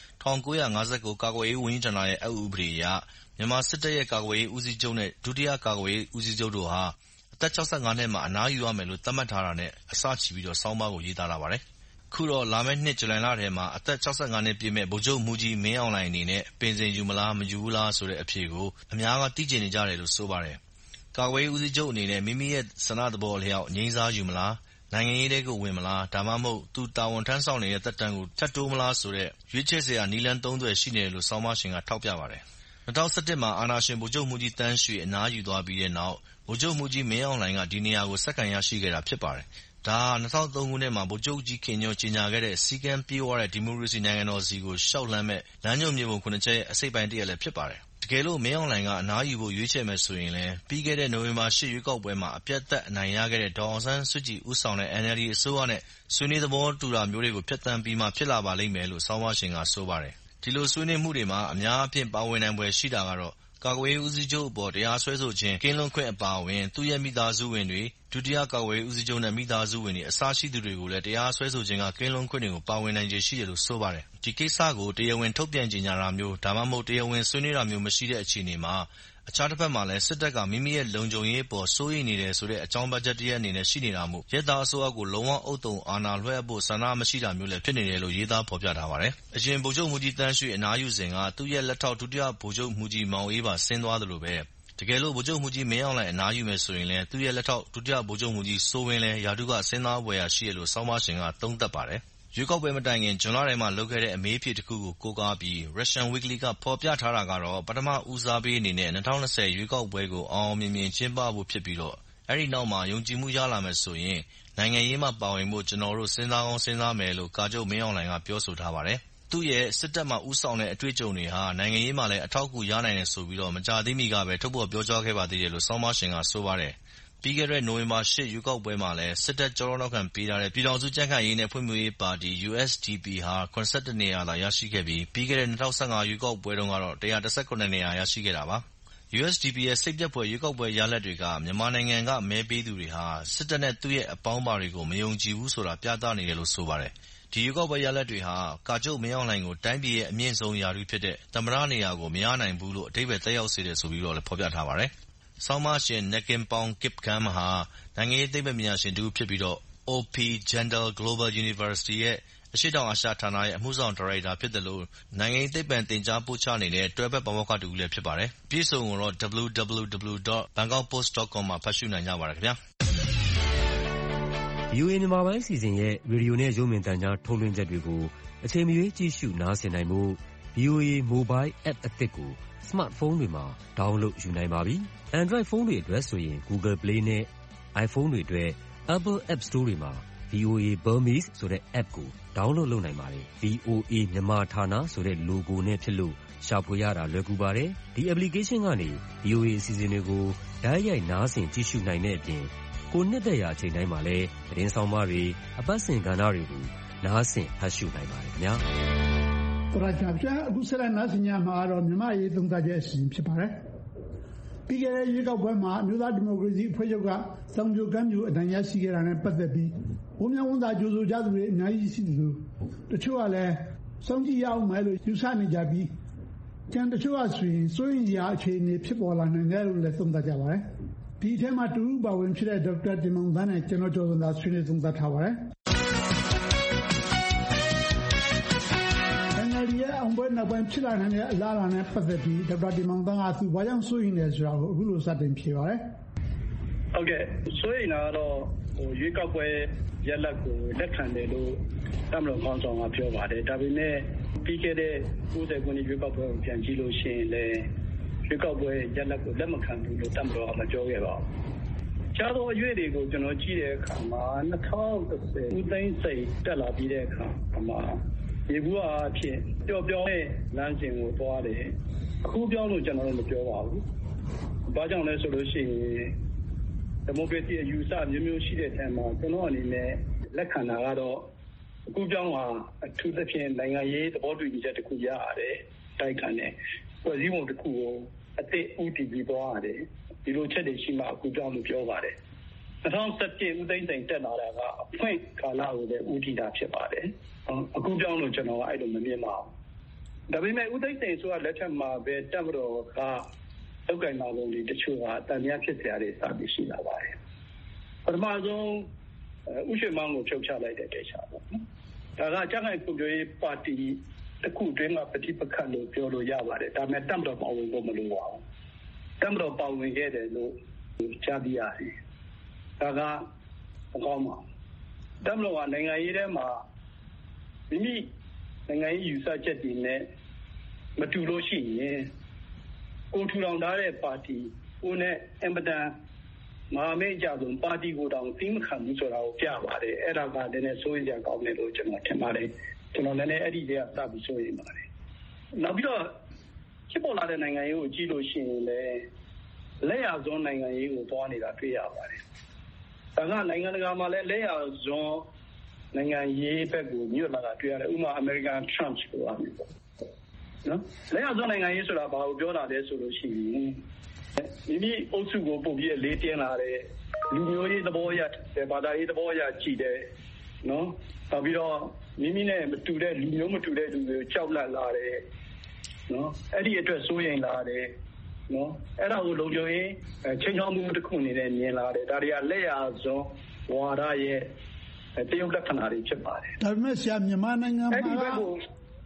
1959ကာကွယ်ရေးဝန်ကြီးဌာနရဲ့အက်ဥပဒေအရမြန်မာစစ်တပ်ရဲ့ကာကွယ်ရေးဦးစီးချုပ်နဲ့ဒုတိယကာကွယ်ရေးဦးစီးချုပ်တို့ဟာအသက်65နှစ်မှာအနားယူရမယ်လို့သတ်မှတ်ထားတာနဲ့အစချီပြီးဆောင်းပါးကိုရေးသားလာပါတယ်။ခုတော့လာမယ့်နှစ်ဇူလိုင်လထဲမှာအသက်65နှစ်ပြည့်မဲ့ဗိုလ်ချုပ်မှူးကြီးမင်းအောင်လှိုင်အနေနဲ့ပင်စင်ယူမလားမယူဘူးလားဆိုတဲ့အဖြေကိုအများကသိချင်နေကြတယ်လို့ဆိုပါတယ်။ကာကွယ်ရေးဦးစီးချုပ်အနေနဲ့မိမိရဲ့ဆန္ဒသဘောအလျောက်ငြိမ်းစားယူမလားနိုင်ငံရေးထဲကိုဝင်မလားဒါမှမဟုတ်သူတာဝန်ထမ်းဆောင်နေတဲ့သက်တမ်းကိုထပ်တိုးမလားဆိုတဲ့ရွေးချယ်စရာနည်းလမ်း3 သွယ်ရှိနေတယ်လို့ဆောင်းပါးရှင်ကထောက်ပြပါတယ်။2017မှာအာဏာရှင်ဗိုလ်ချုပ်မှူးကြီးတန်းရွှေအနားယူသွားပြီးတဲ့နောက်ဗိုလ်ချုပ်မှူးကြီးမင်းအောင်လှိုင်ကဒီနေရာကိုဆက်ခံရရှိခဲ့တာဖြစ်ပါတယ်။ဒါဟာ2003ခုနှစ်မှာဗိုလ်ချုပ်ကြီးခင်ညွန့်ကြေညာခဲ့တဲ့စည်းကမ်းပြေဝတဲ့ဒီမိုကရေစီနိုင်ငံတော်စီကိုရှောက်လှမ်းမဲ့လမ်းညွှန်မြေပုံ9ချက်ရဲ့အစိတ်ပိုင်းတစ်ရပ်လည်းဖြစ်ပါတယ်။တကယ်လို့မင်းအောင်လှိုင်ကအနားယူဖို့ရွေးချယ်မယ်ဆိုရင်လည်းပြီးခဲ့တဲ့နိုဝင်ဘာ8ရွေးကောက်ပွဲမှာအပြတ်သက်အနိုင်ရခဲ့တဲ့ဒေါ်အောင်ဆန်းစုကြည်ဦးဆောင်တဲ့ NLD အစိုးရနဲ့ဆွေးနွေးသဘောတူတာမျိုးတွေကိုဖျက်ဆီးပြီးမှဖြစ်လာပါလိမ့်မယ်လို့ဆောင်းပါးရှင်ကဆိုပါတယ်။ဒီလိုဆွေးနွေးမှုတွေမှာအများအပြားပါဝင်နိုင်ဖွယ်ရှိတာကတော့ကာကွယ်ရေးဦးစီးချုပ်အပေါ်တရားစွဲဆိုခြင်းကင်းလွတ်ခွင့်အပါအဝင်သူ့ရဲ့မိသားစုဝင်တွေဒုတိယကာကွယ်ရေးဦးစီးချုပ်နဲ့မိသားစုဝင်တွေအစရှိသူတွေကိုလည်းတရားစွဲဆိုခြင်းကကင်းလွတ်ခွင့်တွေကိုပါဝင်နိုင်ခြေရှိတယ်လို့ဆိုပါတယ်။ဒီကိစ္စကိုတရားဝင်ထုတ်ပြန်ကြေညာတာမျိုးဒါမှမဟုတ်တရားဝင်ဆွေးနွေးတာမျိုးမရှိတဲ့အခြေအနေမှာအခြားတစ်ဖက်မှာလည်းစစ်တပ်ကမိမိရဲ့လုံခြုံရေးအပေါ်စိုးရိမ်နေတယ်ဆိုတဲ့အကြောင်းပြချက်တစ်ရပ်အနေနဲ့ရှိနေတာမို့ရဲသားအစိုးရကိုလုံးဝအုပ်တုံအာဏာလွှဲအပ်ဖို့ဆန္ဒမရှိတာမျိုးလည်းဖြစ်နေတယ်လို့ရေးသားဖော်ပြထားပါတယ်။အရင်ဗိုလ်ချုပ်မှူးကြီးတန်းရွှေအနားယူစဉ်ကသူ့ရဲ့လက်ထောက်ဒုတိယဗိုလ်ချုပ်မှူးကြီးမောင်အေးပါဆင်းသွားသလိုပဲတကယ်လို့ဗိုလ်ချုပ်မှူးကြီးမင်းအောင်လှိုင်အနားယူမယ်ဆိုရင်လည်းသူ့ရဲ့လက်ထောက်ဒုတိယဗိုလ်ချုပ်မှူးကြီးစိုးဝင်းလည်းရာထူးကဆင်းသွားဖွယ်ရာရှိတယ်လို့ဆောင်းပါးရှင်ကသုံးသပ်ပါတယ်။ရွေးကောက်ပွဲမတိုင်ခင်ဇွန်လထဲမှာလုပ်ခဲ့တဲ့အမေးအဖြေတစ်ခုကိုကိုးကားပြီး Russian Weekly ကဖော်ပြထားတာကတော့ပထမဦးစားပေးအနေနဲ့2020ရွေးကောက်ပွဲကိုအောင်မြင်မြင်ကျင်းပဖို့ဖြစ်ပြီးတော့အဲဒီနောက်မှာယုံကြည်မှုရလာမယ်ဆိုရင်နိုင်ငံရေးမှာပါဝင်ဖို့ကျွန်တော်တို့စဉ်းစားကောင်းစဉ်းစားမယ်လို့ကာချုပ်မင်းအောင်လှိုင်ကပြောဆိုထားပါတယ်။သူ့ရဲ့စစ်တပ်မှာဦးဆောင်တဲ့အတွေ့အကြုံတွေဟာနိုင်ငံရေးမှာလည်းအထောက်အကူရနိုင်တယ်ဆိုပြီးတော့မကြာသေးမီကပဲထုတ်ဖော်ပြောကြားခဲ့ပါသေးတယ်လို့ဆောင်းပါးရှင်ကဆိုပါတယ်။ပြီးခဲ့တဲ့နိုဝင်ဘာ8ရွေးကောက်ပွဲမှာလည်းစစ်တပ်ကြောနောက်ခံပေးထားတဲ့ပြည်ထောင်စုကြံ့ခိုင်ရေးနဲ့ဖွံ့ဖြိုးရေးပါတီ USDP ဟာ82နေရာသာရရှိခဲ့ပြီးပြီးခဲ့တဲ့2015ရွေးကောက်ပွဲတုန်းကတော့119နေရာရရှိခဲ့တာပါ။ USDP ရဲ့စိတ်ပျက်ဖွယ်ရွေးကောက်ပွဲရလဒ်တွေကမြန်မာနိုင်ငံကမဲပေးသူတွေဟာစစ်တပ်နဲ့သူ့ရဲ့အပေါင်းပါတွေကိုမယုံကြည်ဘူးဆိုတာပြသနေတယ်လို့ဆိုပါတယ်။ဒီရွေးကောက်ပွဲရလဒ်တွေဟာကာချုပ်မင်းအောင်လှိုင်ကိုတိုင်းပြည်ရဲ့အမြင့်ဆုံးရာထူးဖြစ်တဲ့သမ္မတနေရာကိုမရနိုင်ဘူးလို့အဓိပ္ပာယ်သက်ရောက်စေတယ်ဆိုပြီးတော့လည်းဖော်ပြထားပါတယ်။ဆောင်းပါးရှင် Nakimpong Kipkam ဟာနိုင်ငံရေးသိပ္ပံပညာရှင်တစ်ဦးဖြစ်ပြီးတော့ OP Jandal Global University ရဲ့အရှေ့တောင်အာရှဌာနရဲ့အမှုဆောင်ဒါရိုက်တာဖြစ်တယ်လို့နိုင်ငံရေးသိပ္ပံသင်ကြားပို့ချနေတဲ့တွဲဘက်ပါမောက္ခတစ်ဦးလည်းဖြစ်ပါတယ်။ပြည်စုံကိုတော့ www.bangkokpost.com မှာဖတ်ရှုနိုင်ကြပါတယ်ခင်ဗျာ။ VOA မြန်မာပိုင်းအစီအစဉ်ရဲ့ရေဒီယိုနဲ့ရုပ်မြင်သံကြားထုတ်လွှင့်ချက်တွေကိုအချိန်မရွေးကြည့်ရှုနားဆင်နိုင်ဖို့ VOA Mobile App အသစ်ကိုစမတ်ဖုန်းတွေမှာ download ယူနိုင်ပါပြီ။ Android ဖုန်းတွေအတွက်ဆိုရင် Google Play နဲ့ iPhone တွေအတွက် Apple App Store တွေမှာ VOA Burmese ဆိုတဲ့ app ကို download လုပ်နိုင်ပါတယ်။ VOA မြန်မာဌာနဆိုတဲ့ logo နဲ့ဖြစ်လို့ရှာဖွေရတာလွယ်ကူပါတယ်။ ဒီ application ကနေ VOA အစီအစဉ်တွေကိုတိုက်ရိုက်နားဆင်ကြည့်ရှုနိုင်တဲ့အပြင်ကိုနှစ်သက်ရာအချိန်တိုင်းမှာလည်းသတင်းဆောင်မတွေအပတ်စဉ်ကဏ္ဍတွေကိုနားဆင်ဖတ်ရှုနိုင်ပါတယ်ခင်ဗျာ။ပရချာပြအခုဆက်လက်နားဆင်ကြမှာတော့မြန်မာရေးသုံးသပ်ချက်အစီအစဉ်ဖြစ်ပါတယ်။ပြီးခဲ့တဲ့ရွေးကောက်ပွဲမှာအမျိုးသားဒီမိုကရေစီအဖွဲ့ချုပ်ကစောင်ပြိုကမ်းပြိုအနိုင်ရရှိခဲ့တာနဲ့ပတ်သက်ပြီးဝန်းမြဝန်းသာကြိုဆိုကြသူတွေအများကြီးရှိသလိုတချို့ကလည်းစောင့်ကြည့်ရအောင်မယ်လို့ယူဆနေကြပြီးကျန်တချို့ကဆိုရင်စိုးရိမ်စရာအခြေအနေဖြစ်ပေါ်လာနိုင်တယ်လို့လည်းသုံးသပ်ကြပါတယ်။ဒီအထဲမှာတူပါဝင်ဖြစ်တဲ့ဒေါက်တာတင်မောင်သန်းနဲ့ကျွန်တော်ကျော်စွာဆွေးနွေးသုံးသပ်ထားပါတယ်။ NLD ရဲ့အောင်ပွဲနောက်ပိုင်းဖြစ်လာနိုင်တဲ့အလားအလာနဲ့ပတ်သက်ပြီးဒေါက်တာတင်မောင်သန်းကသူဘာကြောင့်စိုးရိမ်လဲဆိုတာကိုအခုလိုစတင်ဖြေပါတယ်။ဟုတ်ကဲ့စိုးရိမ်တာကတော့ရွေးကောက်ပွဲရလဒ်ကိုလက်ခံတယ်လို့တပ်မတော်ခေါင်းဆောင်ကပြောပါတယ်ဒါပေမဲ့ပြီးခဲ့တဲ့90ခုနှစ်ရွေးကောက်ပွဲကိုပြန်ကြည့်လို့ရှိရင်လည်းရွေးကောက်ပွဲရလဒ်ကိုလက်မခံဘူးလို့တပ်မတော်ကမပြောခဲ့ပါဘူး။ခြားသောအရွေ့တွေကိုကျွန်တော်ကြည့်တဲ့အခါမှာ2010ဦးသိန်းစိန်တက်လာပြီးတဲ့အခါမှာဒီဘူးအဖြစ်ပျော့ပြောင်းတဲ့လမ်းစဉ်ကိုသွားတယ်။အခုပြောင်းလို့ကျွန်တော်တို့မပြောပါဘူး။ဘာကြောင့်လဲဆိုလို့ရှိရင်ဒီမိုကရေစီအယူအဆမျိုးမျိုးရှိတဲ့ထဲမှာကျွန်တော်အနေနဲ့လက်ခံတာကတော့အခုပြောင်းအထူးသဖြင့်နိုင်ငံရေးသဘောတူညီချက်တစ်ခုရရတယ်တိုက်ခံတယ်ဖွဲ့စည်းပုံတစ်ခုကိုအသစ်ဦးတည်ပြီးသွားရတယ်ဒီလိုချက်တွေရှိမှအခုပြောင်းလို့ပြောပါတယ်2017ဦးသိန်းစိန်တက်လာတာကအဖွင့်ကာလကိုလည်းဦးတည်တာဖြစ်ပါတယ်အခုပြောင်းလို့ကျွန်တော်အဲ့လိုမမြင်ပါဘူးဒါပေမဲ့ဦးသိန်းစိန်ဆိုတာလက်ထက်မှာပဲတပ်မတော်ကလောက်ကင်မှာပုံတွေတချို့ကတန်မြတ်ဖြစ်ကြတဲ့စာပြီးရှိလာပါတယ်ပထမဆုံးဥရှိမောင်ကိုဖြုတ်ချလိုက်တဲ့ကိစ္စပေါ့နော်ဒါကကြံ့ခိုင်ဖွံ့ဖြိုးရေးပါတီတစ်ခုတွင်းမှာပဋိပက္ခလို့ပြောလို့ရပါတယ်ဒါပေမဲ့တပ်မတော်ပါဝင်ဖို့မလိုပါဘူးတပ်မတော်ပါဝင်ခဲ့တယ်လို့ကြားသိရတယ်ဒါကမကောင်းပါဘူးတပ်မတော်ကနိုင်ငံရေးထဲမှာမိမိနိုင်ငံရေးယူဆချက်တွေနဲ့မတူလို့ရှိရင်ကိုထူထောင်ထားတဲ့ပါတီကိုနဲ့အင်ပဒန်မဟာမိတ်ကြဆုံးပါတီကိုတောင်သိမခံဘူးဆိုတာကိုပြပါတယ်အဲ့ဒါကလည်းစိုးရိမ်ကြကောင်းတယ်လို့ကျွန်တော်ထင်ပါတယ်ကျွန်တော်လည်းအဲ့ဒီတည်းကစပြီးစိုးရိမ်ပါတယ်နောက်ပြီးတော့ဖြစ်ပေါ်လာတဲ့နိုင်ငံရေးကိုကြည့်လို့ရှိရင်လည်းလက်ရစွန်းနိုင်ငံရေးကိုသွားနေတာတွေ့ရပါတယ်ဒါကနိုင်ငံတကာမှာလည်းလက်ရစွန်းနိုင်ငံရေးဘက်ကိုညွှတ်လာတာတွေ့ရတယ်ဥပမာအမေရိကန်ထရန့်ကိုအားမျိုးပေါ့နော်လက်ရစွန်းနိုင်ငံရေးဆိုတာဘာကိုပြောတာလဲဆိုလို့ရှိရင်မိမိအုပ်စုကိုပုံပြီးလေးတင်းလာတဲ့လူမျိုးရေးသဘောအရဘာသာရေးသဘောအရကြည့်တယ်နော်နောက်ပြီးတော့မိမိနဲ့မတူတဲ့လူမျိုးမတူတဲ့လူတွေကိုကြောက်လန့်လာတယ်နော်အဲ့ဒီအတွက်စိုးရိမ်လာတယ်နော်အဲ့ဒါကိုလုံခြုံရေးချိန်ချောင်းမှုတစ်ခုအနေနဲ့မြင်လာတယ်ဒါတွေကလက်ရစွန်းဝါဒရဲ့တရုတ်လက္ခဏာတွေဖြစ်ပါတယ်ဒါပေမဲ့ဆရာမြန်မာနိုင်ငံမှာအဲ့ဒီဘက်ကို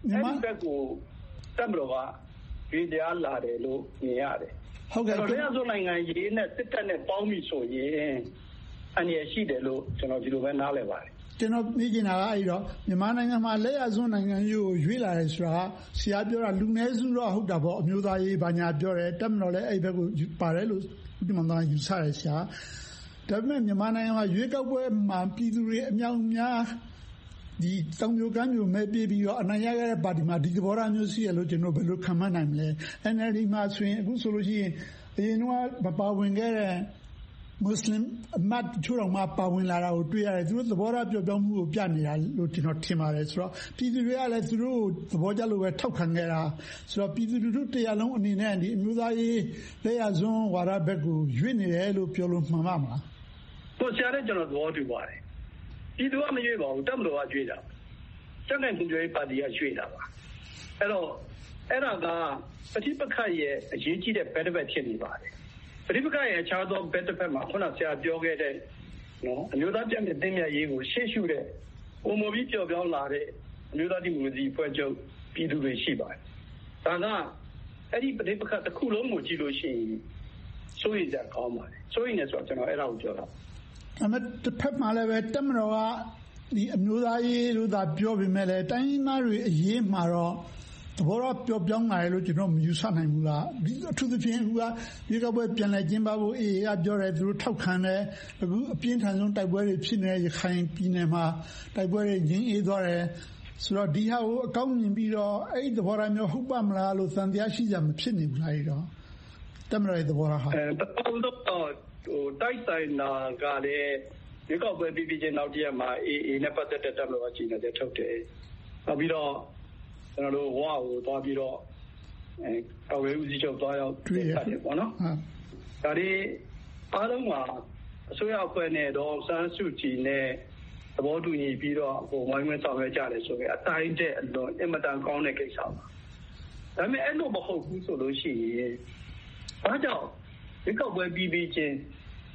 တပ်မတော်ကဒီတရားလာတယ်လို့မြင်ရတယ်ဟုတ်ကဲ့လက်ရစွန်းနိုင်ငံရေးနဲ့စစ်တပ်နဲ့ပေါင်းပြီဆိုရင်အန္တရာယ်ရှိတယ်လို့ကျွန်တော်ဒီလိုပဲနားလည်ပါတယ်ကျွန်တော်သိချင်တာကအဲ့တော့မြန်မာနိုင်ငံမှာလက်ရစွန်းနိုင်ငံရေးကိုရွေးလာတယ်ဆိုတာဆရာပြောတာလူနည်းစုတော့ဟုတ်တာပေါ့အမျိုးသားရေးဘာညာပြောတယ်တပ်မတော်လည်းအဲ့ဘက်ကိုပါတယ်လို့ဒီမှာတော့ယူဆရဆရာဒါပေမဲ့မြန်မာနိုင်ငံမှာရွေးကောက်ပွဲမှာပြည်သူတွေအမြောက်အများဒီတောင်ပြိုကမ်းပြိုမဲပြေးပြီးတော့အနိုင်ရခဲ့တဲ့ပါတီမှာဒီသဘောထားမျိုးရှိရလို့ကျွန်တော်ဘယ်လိုခံမှန်းနိုင်မလဲ NLD မှာဆိုရင်အခုဆိုလို့ရှိရင်အရင်ကမပါဝင်ခဲ့တဲ့မွတ်စလင်အမတ်ချို့တော်မှာပါဝင်လာတာကိုတွေ့ရတယ်သူတို့သဘောထားပြောင်းပြောင်းမှုကိုပြနေတာလို့ကျွန်တော်ထင်ပါတယ်ဆိုတော့ပြည်သူတွေကလည်းသူတို့သဘောကျလို့ပဲထောက်ခံခဲ့တာဆိုတော့ပြည်သူလူထုတရားလုံးအနေနဲ့ဒီအမျိုးသားရေးလက်ရစွန်းဝါဒဘက်ကိုရွေ့နေတယ်လို့ပြောလို့မှန်ပါမလားကိုဆရာနဲ့ကျွန်တော်သဘောတူပါတယ်ပြည်သူကမရွေ့ပါဘူးတပ်မတော်ကရွေ့တာစက်နိုင်ပြည်သူရေးပါတီကရွေ့တာပါအဲ့တော့အဲ့ဒါကပဋိပက္ခရဲ့အရေးကြီးတဲ့ဘက်တစ်ဖက်ဖြစ်နေပါတယ်ပဋိပက္ခရဲ့အခြားသောဘက်တစ်ဖက်မှာခုနဆရာပြောခဲ့တဲ့နော်အမျိုးသားပြည်မြင့်ရေးကိုရှေ့ရှုတဲ့ပုံမပြီးပြောင်းလာတဲ့အမျိုးသားဒီမိုကရေစီဖွဲ့ချုပ်ပြည်သူတွေရှိပါတယ်ဒါကအဲ့ဒီပဋိပက္ခတစ်ခုလုံးကိုကြည့်လို့ရှိရင်စိုးရိမ်ကြကောင်းပါတယ်စိုးရိမ်နေဆိုတော့ကျွန်တော်အဲ့ဒါကိုပြောတာအမေတစ်ဖက်မှာလည်းပဲတပ်မတော်ကဒီအမျိုးသားရေးလို့သာပြောပေမဲ့လည်းတိုင်းရင်းသားတွေအရေးမှာတော့သဘောတော့ပြောင်းလာတယ်လို့ကျွန်တော်မယူဆနိုင်ဘူးလားဒီအထူးသဖြင့်အခုကဒီကောက်ပွဲပြန်လည်ကျင်းပဖို့အေးကပြောတယ်သူတို့ထောက်ခံတယ်အခုအပြင်းထန်ဆုံးတိုက်ပွဲတွေဖြစ်နေတဲ့ရခိုင်ပြည်နယ်မှာတိုက်ပွဲတွေငြိမ်းအေးသွားတယ်ဆိုတော့ဒီဟာကိုအကောင်းမြင်ပြီးတော့အဲ့ဒီသဘောထားမျိုးဟုတ်ပါမလားလို့သံတရားရှိကြမဖြစ်နေဘူးလားအဲ့တော့တပ်မတော်ရဲ့သဘောထားဟာတိုက်ဆိုင်နာကလည်းဒီကောက်ပွဲပြီးချင်းနောက်တရက်မှာအေးနဲ့ပတ်သက်တဲ့တပ်မတော်ကကြီးနေတဲ့ထုတ်တယ်နောက်ပြီးတော့ကျွန်တော်တို့ဝါကိုသွားပြီးတော့အဝေးဦးစီးချုပ်သွားရောက်တွေ့ရတယ်ပေါ့နော်ဒါဒီအားလုံးမှာအစိုးရအဖွဲ့နဲ့တော့စန်းစုကြည်နဲ့သဘောတူညီပြီးတော့ဟိုဝိုင်းဝန်းဆောင်ရွက်ကြတယ်ဆိုရင်အတိုင်းတဲ့အလွန်အင်မတန်ကောင်းတဲ့ကိစ္စပါဒါပေမဲ့အဲ့လိုမဟုတ်ဘူးဆိုလို့ရှိရင်ဘာကြောင့်ဒီကောက်ပွဲပြီးချင်း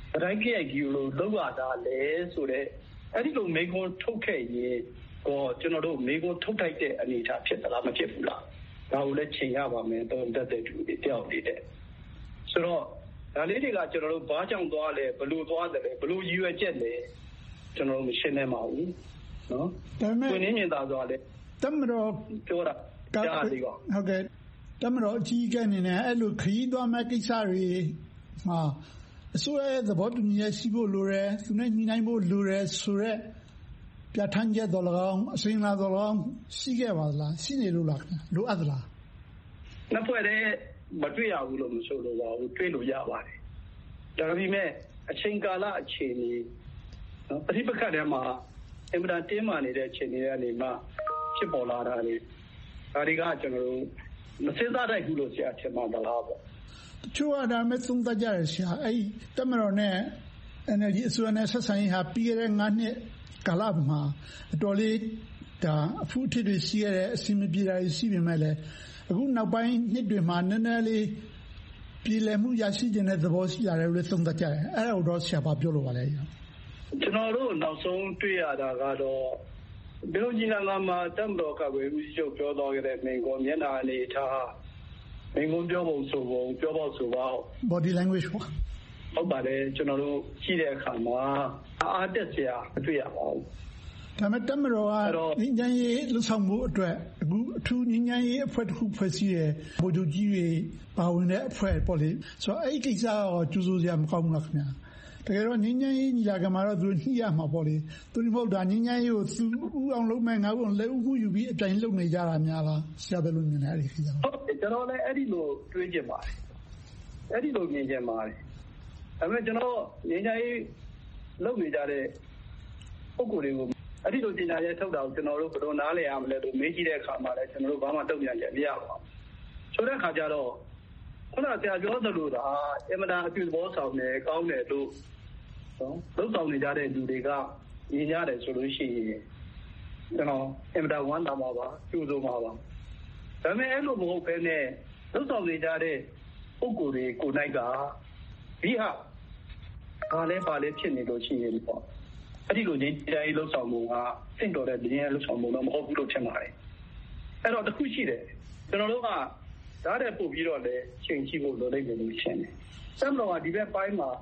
တိုင်းပြည်ကြီးလိုလောက်ရတာလဲဆိုတော့အဲ့ဒီလိုမိကုံထုတ်ခဲ့ရင်ကိုကျွန်တော်တို့မိကုံထုတ်ထိုက်တဲ့အနေအထားဖြစ်သလားမဖြစ်ဘူးလားဒါကိုလည်းချိန်ရပါမယ်တုံးတက်တဲ့သူတွေတယောက်တည်းတဲ့ဆိုတော့ဒါလေးတွေကကျွန်တော်တို့ဘာကြောင့်သွားလဲဘလို့သွားတယ်လဲဘလို့ရည်ရွယ်ချက်လဲကျွန်တော်တို့မရှင်းနိုင်ပါဘူးနော်ဒါပေမဲ့မြင်သာသွားလဲတမတော်ပြောတာကြားသေးပါဟုတ်ကဲ့တမတော်အကြီးအကဲအနေနဲ့အဲ့လိုခရီးသွားမဲ့ကိစ္စတွေမှာအစိုးရရဲ့သဘောတူညီချက်ရှိဖို့လိုတယ်သူနဲ့ညှိနှိုင်းဖို့လိုတယ်ဆိုတော့ပြဋ္ဌာန်းချက်တော်၎င်းအစဉ်လာတော်၎င်းရှိခဲ့ပါလားရှိနေလို့လားလိုအပ်သလားနှစ်ဖွဲ့တည်းမတွေ့ရဘူးလို့မဆိုလိုပါဘူးတွေ့လို့ရပါတယ်ဒါပေမဲ့အချိန်ကာလအခြေအနေနော်ပဋိပက္ခတွေမှာအင်မတန်တင်းမာနေတဲ့အခြေအနေတွေကနေမှဖြစ်ပေါ်လာတာလေဒါတွေကကျွန်တော်တို့မစင်စားတိုက်ဘူးလို့ဆရာထင်ပါသလားပေါ့တချို့ကဒါမဲ့သုံးသပ်ကြရဆရာအဲ့တမတော်နဲ့ energy အစိုးရနဲ့ဆက်ဆံရေးဟာပြီးခဲ့တဲ့9နှစ်ကာလမှာအတော်လေးဒါအဖူးအထစ်တွေရှိရတဲ့အစီအမပြေတာရှိပေမဲ့လည်းအခုနောက်ပိုင်းနှစ်တွေမှာနည်းနည်းလေးပြည်လည်မှုရရှိတဲ့သဘောရှိလာတယ်လို့သုံးသပ်ကြတယ်အဲ့ဒါတော့ဆရာဘာပြောလို့ပါလဲကျွန်တော်တို့နောက်ဆုံးတွေ့ရတာကတော့ဘယ်လိုကြီးလာမှာတမတော်ကပဲဦးစီးချုပ်ပြောတော့ခဲ့တဲ့မိန်ကောမျက်နှာအနေထားမိန်ကုန်းပြောပုံဆိုပုံပြောဖို့ဆိုပါ body language ဟုတ်ပါတယ်ကျွန်တော်တို့ကြည့်တဲ့အခါမှာအားတက်စရာမတွေ့ရပါဘူးဒါမဲ့တမတော်ကငင်းချမ်းရေးလှုပ်ဆောင်မှုအတွက်အခုအထူးငင်းချမ်းရေးအဖွဲ့တစ်ခုဖွဲ့စည်းရဗိုလ်ချုပ်ကြီးတွေပါဝင်တဲ့အဖွဲ့ပေါ့လေဆိုတော့အဲ့ဒီကိစ္စကိုကျူးစိုးစရာမကောင်းဘူးလားခင်ဗျာတကယ်တော့ငင်းချမ်းရေးညီလာခံမှာတော့သူညှိရမှာပေါ့လေသူတို့မဟုတ်တာငင်းချမ်းရေးကိုသူဥအောင်လုပ်မဲ့ငါ့ကိုလက်ဥမှုယူပြီးအပြိုင်လုပ်နေကြတာများလားဆရာဘယ်လိုမြင်လဲအဲ့ဒီကိစ္စဟုတ်ကျွန်တော်လည်းအဲ့ဒီလိုတွေးကြပါတယ်အဲ့ဒီလိုမြင်ကြပါတယ်ဒါပေမဲ့ကျွန်တော်ငင်းချမ်းရေးလုပ်နေကြတဲ့ပုဂ္ဂိုလ်တွေကိုအဲ့ဒီလိုပညာရေးထုတ်တာကိုကျွန်တော်တို့ဘယ်လိုနားလည်ရမလဲလို့မေးကြည့်တဲ့အခါမှာလည်းကျွန်တော်တို့ဘာမှတုံ့ပြန်ချက်မရပါဘူးဆိုတဲ့အခါကျတော့ခုနကဆရာပြောသလိုဒါအင်မတန်အပြုသဘောဆောင်တယ်ကောင်းတယ်လို့နော်လုပ်ဆောင်နေကြတဲ့လူတွေကမြင်ရတယ်ဆိုလို့ရှိရင်ကျွန်တော်အင်မတန်ဝမ်းသာပါပါကျိုးဆုံးပါပါဒါပေမဲ့အဲ့လိုမဟုတ်ဘဲနဲ့လုပ်ဆောင်နေကြတဲ့ပုဂ္ဂိုလ်တွေကိုနိုင်ကဒီဟာဘာလဲဖြစ်နေလို့ရှိရင်ပေါ့အဲ့ဒီလိုငြိမ်းချမ်းရေးလှုပ်ဆောင်မှုကသင့်တော်တဲ့ငြိမ်းချမ်းရေးလှုပ်ဆောင်မှုတော့မဟုတ်ဘူးလို့ထင်ပါတယ်အဲ့တော့တစ်ခုရှိတယ်ကျွန်တော်တို့ကဒါတဲ့ပို့ပြီးတော့လည်းချိန်ကြည့်ဖို့လိုလိမ့်မယ်လို့ရှင်းတယ်စမ်းတော်ကဒီဘက်ပိုင်းမှာ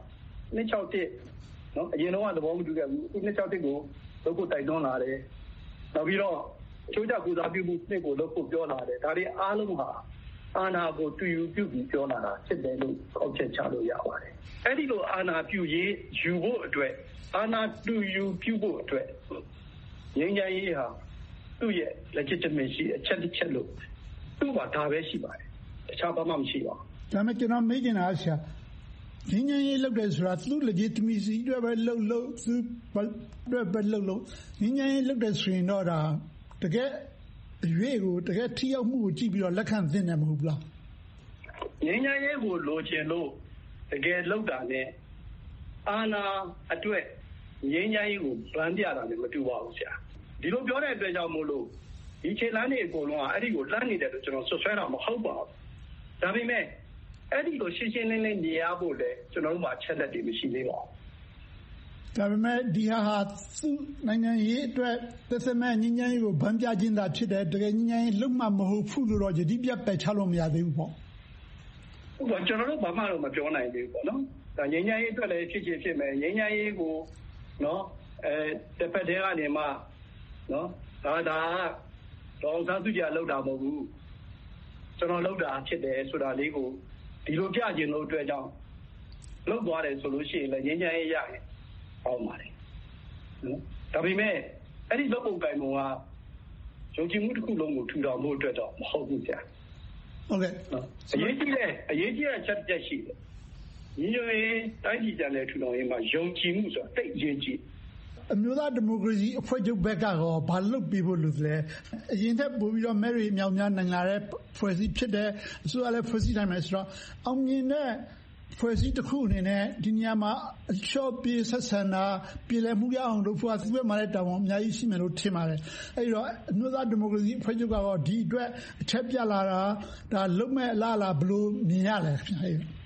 261နော်အရင်တော့သဘောမတူခဲ့ဘူးအခု261ကိုလုပ်ဖို့တိုက်တွန်းလာတယ်နောက်ပြီးတော့ချိုးကြကူစားပြုမှုနှစ်ကိုလုပ်ဖို့ပြောလာတယ်ဒါတွေအားလုံးဟာအာဏာကိုတူယူပြုပြီးပြောလာတာဖြစ်တယ်လို့အောက်ချက်ချလို့ရပါတယ်အဲ့ဒီလိုအာဏာပြုရေးယူဖို့အတွက်အာဏာတူယူပြုဖို့အတွက်ငြိမ်းချမ်းရေးဟာသူ့ရဲ့ legitimacy အချက်တစ်ချက်လို့သူ့မှာဒါပဲရှိပါတယ်တခြားဘာမှမရှိပါဘူးဒါပေမဲ့ကျွန်တော်မေးချင်တာဆရာငြိမ်းချမ်းရေးလုပ်တယ်ဆိုတာသူ့ legitimacy အတွက်ပဲလုပ်သူ့အတွက်ပဲလုပ်ငြိမ်းချမ်းရေးလုပ်တယ်ဆိုရင်တော့ဒါတကယ်အရွေးကိုတကယ်ထိရောက်မှုကိုကြည့်ပြီးတော့လက်ခံသင့်တယ်မဟုတ်ဘူးလားငြိမ်းချမ်းရေးကိုလိုချင်လို့တကယ်လုပ်တာနဲ့အာဏာအတွက်ငြိမ်းချမ်းရေးကိုဗန်းပြတာလည်းမတူပါဘူးဆရာဒီလိုပြောတဲ့အတွက်ကြောင့်မို့လို့ဒီခြေလမ်းတွေအကုန်လုံးကအဲ့ဒီကိုလမ်းနေတယ်လို့ကျွန်တော်ဆွဆွဲတာမဟုတ်ပါဘူးဒါပေမဲ့အဲ့ဒီလိုရှင်းရှင်းလင်းလင်းနေရဖို့လေကျွန်တော်တို့မှာချက်လက်တွေမရှိသေးပါဘူးဒါပေမဲ့ဒီဟာသူ့နိုင်ငံရေးအတွက်သက်သက်မဲ့ငြိမ်းချမ်းရေးကိုဗန်းပြခြင်းသာဖြစ်တယ်တကယ်ငြိမ်းချမ်းရေးလုံးမမဟုတ်ဘူးလို့တော့ယတိပြတ်ပယ်ချလို့မရသေးဘူးပေါ့ဟုတ်ပါကျွန်တော်တို့ဘာမှတော့မပြောနိုင်သေးဘူးပေါ့နော်ဒါငြိမ်းချမ်းရေးအတွက်လည်းဖြစ်မယ်ငြိမ်းချမ်းရေးကိုနော်တစ်ဖက်တည်းကနေမှနော်ဒါတော့သာသူကြလောက်တာမဟုတ်ဘူးကျွန်တော်လောက်တာဖြစ်တယ်ဆိုတာလေးကိုဒီလိုပြခြင်းလို့အတွက်ကြောင့်လောက်သွားတယ်ဆိုလို့ရှိရင်လည်းငြိမ်းချမ်းရေးရရင်ဟောင်းပါတယ်နော်ဒါပေမဲ့အဲ့ဒီလောက်ပုံကံပုံကယုံကြည်မှုတစ်ခုလုံးကိုထူထောင်ဖို့အတွက်တော့မဟုတ်ဘူးကြာဟုတ်ကဲ့အရေးကြီးတဲ့ချက်တက်ရှိတယ်ညီညွတ်ရေးတိုင်းပြည်ကြံတဲ့ထူထောင်ရေးမှာယုံကြည်မှုဆိုတာတိတ်အရေးကြီးအမျိုးသားဒီမိုကရေစီအဖွဲ့ချုပ်ဘက်ကရောဘာလုပ်ပြီးဖို့လို့လဲအရင်ထက်ပိုပြီးတော့မဲရီမြောင်များနိုင်လာတဲ့ဖွဲ့စည်းဖြစ်တယ်အစိုးရလည်းဖွဲ့စည်းနိုင်မယ်ဆိုတော့အောင်မြင်တဲ့ဖွဲ့စည်းတစ်ခုအနေနဲ့ဒီနေရာမှာအလျှော့ပြေးဆက်ဆံတာပြည်လည်မှုရအောင်လုပ်ဖို့သူ့ဘက်မှာလည်းတာဝန်အများကြီးရှိမယ်လို့ထင်ပါတယ်အဲဒီတော့အမျိုးသားဒီမိုကရေစီအဖွဲ့ချုပ်ကတော့ဒီအတွက်အချက်ပြလာတာဒါလုံမဲ့အလားဘယ်လိုမြင်ရလဲခင်ဗျာဒ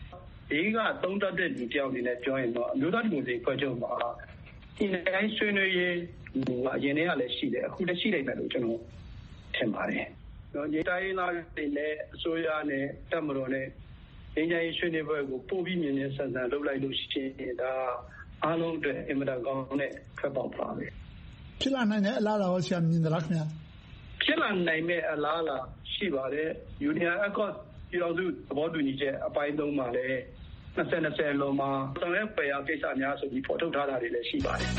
ဒီကသုံးသပ်တဲ့လူတယောက်အနေနဲ့ပြောရင်တော့အမျိုးသားဒီမိုကရေစီဖွဲ့ချုပ်မှာဒီတိုင်းဆွေးနွေးရေးအရင်တည်းကလည်းရှိတယ်အခုလည်းရှိနိုင်တယ်လို့ကျွန်တော်ထင်ပါတယ်နော်ညီတိုင်းသားတွေနဲ့အစိုးရနဲ့တပ်မတော်နဲ့ငြိမ်းချမ်းရေးဆွေးနွေးပွဲကိုပို့ပြီးမြင်မြင်ဆန်ဆန်လုပ်လိုက်လို့ရှိရင်ဒါအားလုံးအတွက်အင်မတန်ကောင်းတဲ့ထွက်ပေါက်ပါပဲဖြစ်လာနိုင်တဲ့အလားအလာကိုဆရာမြင်သလားခင်ဗျာဖြစ်လာနိုင်မဲ့အလားအလာရှိပါတယ် Union Accord ပြည်တော်စုသဘောတူညီချက်အပိုင်း3မှာလည်း2020လုံးမှာဆောင်ရွက်ဖွယ်ရာကိစ္စများဆိုပြီးဖော်ထုတ်ထားတာတွေလည်းရှိပါတယ်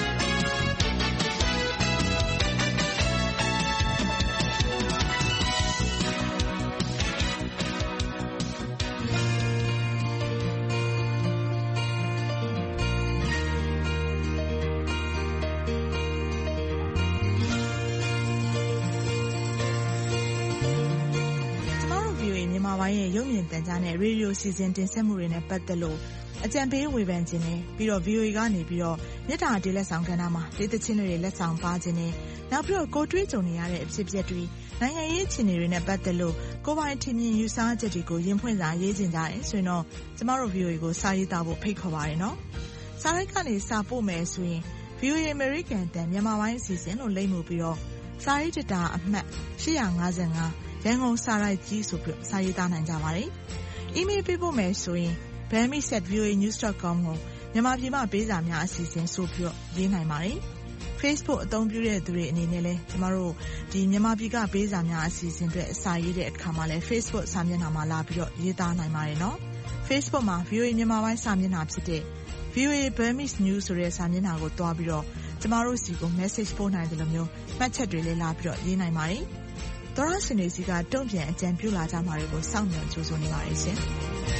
ရဲ့ရုပ်မြင်သံကြားနဲ့ရေဒီယိုစီစဉ်တင်ဆက်မှုတွေနဲ့ပတ်သက်လို့အကြံပေးဝေဖန်ခြင်းနဲ့ပြီးတော့ VOA ကနေပြီးတော့မြစ်တာတေးလက်ဆောင်ကဏ္ဍမှာဒေသချင်းတွေလက်ဆောင်ပါခြင်းနဲ့နောက်ပြီးတော့ကိုတွေးကြုံနေရတဲ့အဖြစ်အပျက်တွေနိုင်ငံရေးအခြေအနေတွေနဲ့ပတ်သက်လို့ကိုပိုင်ထင်မြင်ယူဆချက်တွေကိုရင်ဖွင့်စာရေးခြင်းကြတယ်ဆိုရင်တော့ကျမတို့ VOA ကိုစာရေးသားဖို့ဖိတ်ခေါ်ပါရနော်စာရိုက်ကနေစာပို့မယ်ဆိုရင် VOA American တန်မြန်မာပိုင်းအစီအစဉ်လို့လိမ့်မှုပြီးတော့စာရေးတတာအမှတ်855ရန်ကုန်စာရိုက်ကြီးဆိုပြီးစာရေးသားနိုင်ကြပါတယ်။ email ပေးဖို့မယ်ဆိုရင် bami@voanews.com ကိုမြန်မာပြည်မှာပေးစာများအစီအစဉ်ဆိုပြီးရေးနိုင်ပါတယ်။ Facebook အသုံးပြုတဲ့သူတွေအနေနဲ့လည်းကျမတို့ဒီမြန်မာပြည်ကပေးစာများအစီအစဉ်တွေအစာရေးတဲ့အခါမှာလည်း Facebook စာမျက်နှာမှာလာပြီးတော့ရေးသားနိုင်ပါတယ်နော်။ Facebook မှာ VOA မြန်မာပိုင်းစာမျက်နှာဖြစ်တဲ့ VOA Burmese News ဆိုတဲ့စာမျက်နှာကိုတွားပြီးတော့ကျမတို့စီကို message ပို့နိုင်တယ်လို့မျိုးမှတ်ချက်တွေလည်းလာပြီးတော့ရေးနိုင်ပါတယ်။သောရရှင်တွေစီကတုံ့ပြန်အကြံပြုလာကြမှာတွေကိုစောင့်မျှော်ကြိုးဆိုနေပါတယ်ရှင်။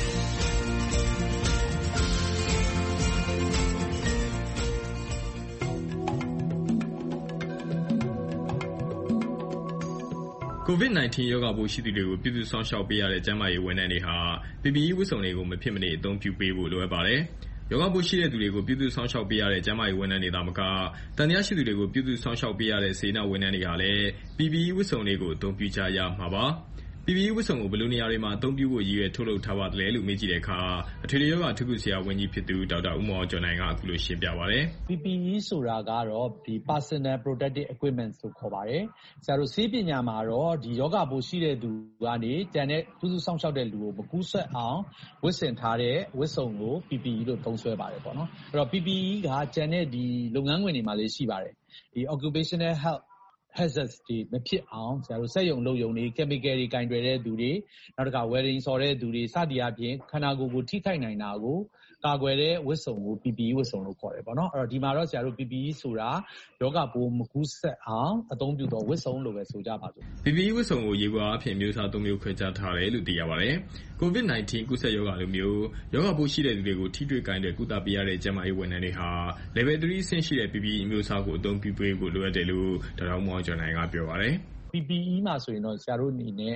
COVID-19 ရောဂါပိုးရှိသူတွေကိုပြုစုစောင့်ရှောက်ပေးရတဲ့ကျန်းမာရေးဝန်ထမ်းတွေဟာ PPE ဝတ်စုံတွေကိုမဖြစ်မနေအသုံးပြုပေးဖို့လိုအပ်ပါတယ်။ရောဂါပိုးရှိတဲ့သူတွေကိုပြုစုစောင့်ရှောက်ပေးရတဲ့ကျန်းမာရေးဝန်ထမ်းတွေသာမကတန်တရားရှိသူတွေကိုပြုစုစောင့်ရှောက်ပေးရတဲ့စေနာဝန်ထမ်းတွေဟာလည်း PPE ဝတ်စုံတွေကိုအသုံးပြုကြရမှာပါ။ PPE ဝတ်စုံကိုဘယ်လိုနေရာတွေမှာအသုံးပြုဖို့ရည်ရွယ်ထုတ်လုပ်ထားပါသလဲလို့မေးကြည့်တဲ့အခါအထွေထွေရောဂါအထူးကုဆရာဝန်ကြီးဖြစ်သူဒေါက်တာဦးမောင်ကျော်နိုင်ကအခုလိုရှင်းပြပါတယ်။ PPE ဆိုတာကတော့ဒီ Personal Protective Equipment လို့ခေါ်ပါတယ်။ဆရာတို့ဆေးပညာမှာတော့ဒီရောဂါပိုးရှိတဲ့သူကနေတန်တဲ့ပြုစုစောင့်ရှောက်တဲ့လူကိုမကူးစက်အောင်ဝတ်ဆင်ထားတဲ့ဝတ်စုံကို PPE လို့သုံးစွဲပါတယ်ပေါ့နော်။အဲ့တော့ PPE ကကျန်တဲ့ဒီလုပ်ငန်းခွင်တွေမှာလည်းရှိပါတယ်။ဒီ Occupational Health hazards တွေမဖြစ်အောင်ဆရာတို့စက်ရုံလုပ်ရုံတွေ chemical တွေကင်တွယ်တဲ့သူတွေနောက်တစ်ခါ welding ဆော်တဲ့သူတွေစသည်အပြင်ခန္ဓာကိုယ်ကိုထိခိုက်နိုင်တာကိုကာကွယ်တဲ့ဝတ်စုံကို PPE ဝတ်စုံလို့ခေါ်တယ်ပေါ့နော်အဲ့တော့ဒီမှာတော့ဆရာတို့ PPE ဆိုတာယောဂပိုးမကူးစက်အောင်အသုံးပြုသောဝတ်စုံလို့ပဲဆိုကြပါစို့ PPE ဝတ်စုံကိုရေပေါ်အဖြစ်မျိုးစား၃မျိုးခွဲခြားထားတယ်လို့သိရပါတယ်။ COVID-19 ကူးစက်ရောဂါလိုမျိုးယောဂပိုးရှိတဲ့သူတွေကိုထိတွေ့ကိုင်တဲ့ကုသပေးရတဲ့ကျန်းမာရေးဝန်ထမ်းတွေဟာ level 3အဆင့်ရှိတဲ့ PPE မျိုးစားကိုအသုံးပြုပေးဖို့လိုအပ်တယ်လို့ဒေါက်တာဦးမောင်ကျော်နိုင်ကပြောပါတယ်။ PPE မှာဆိုရင်တော့ဆရာတို့အနေနဲ့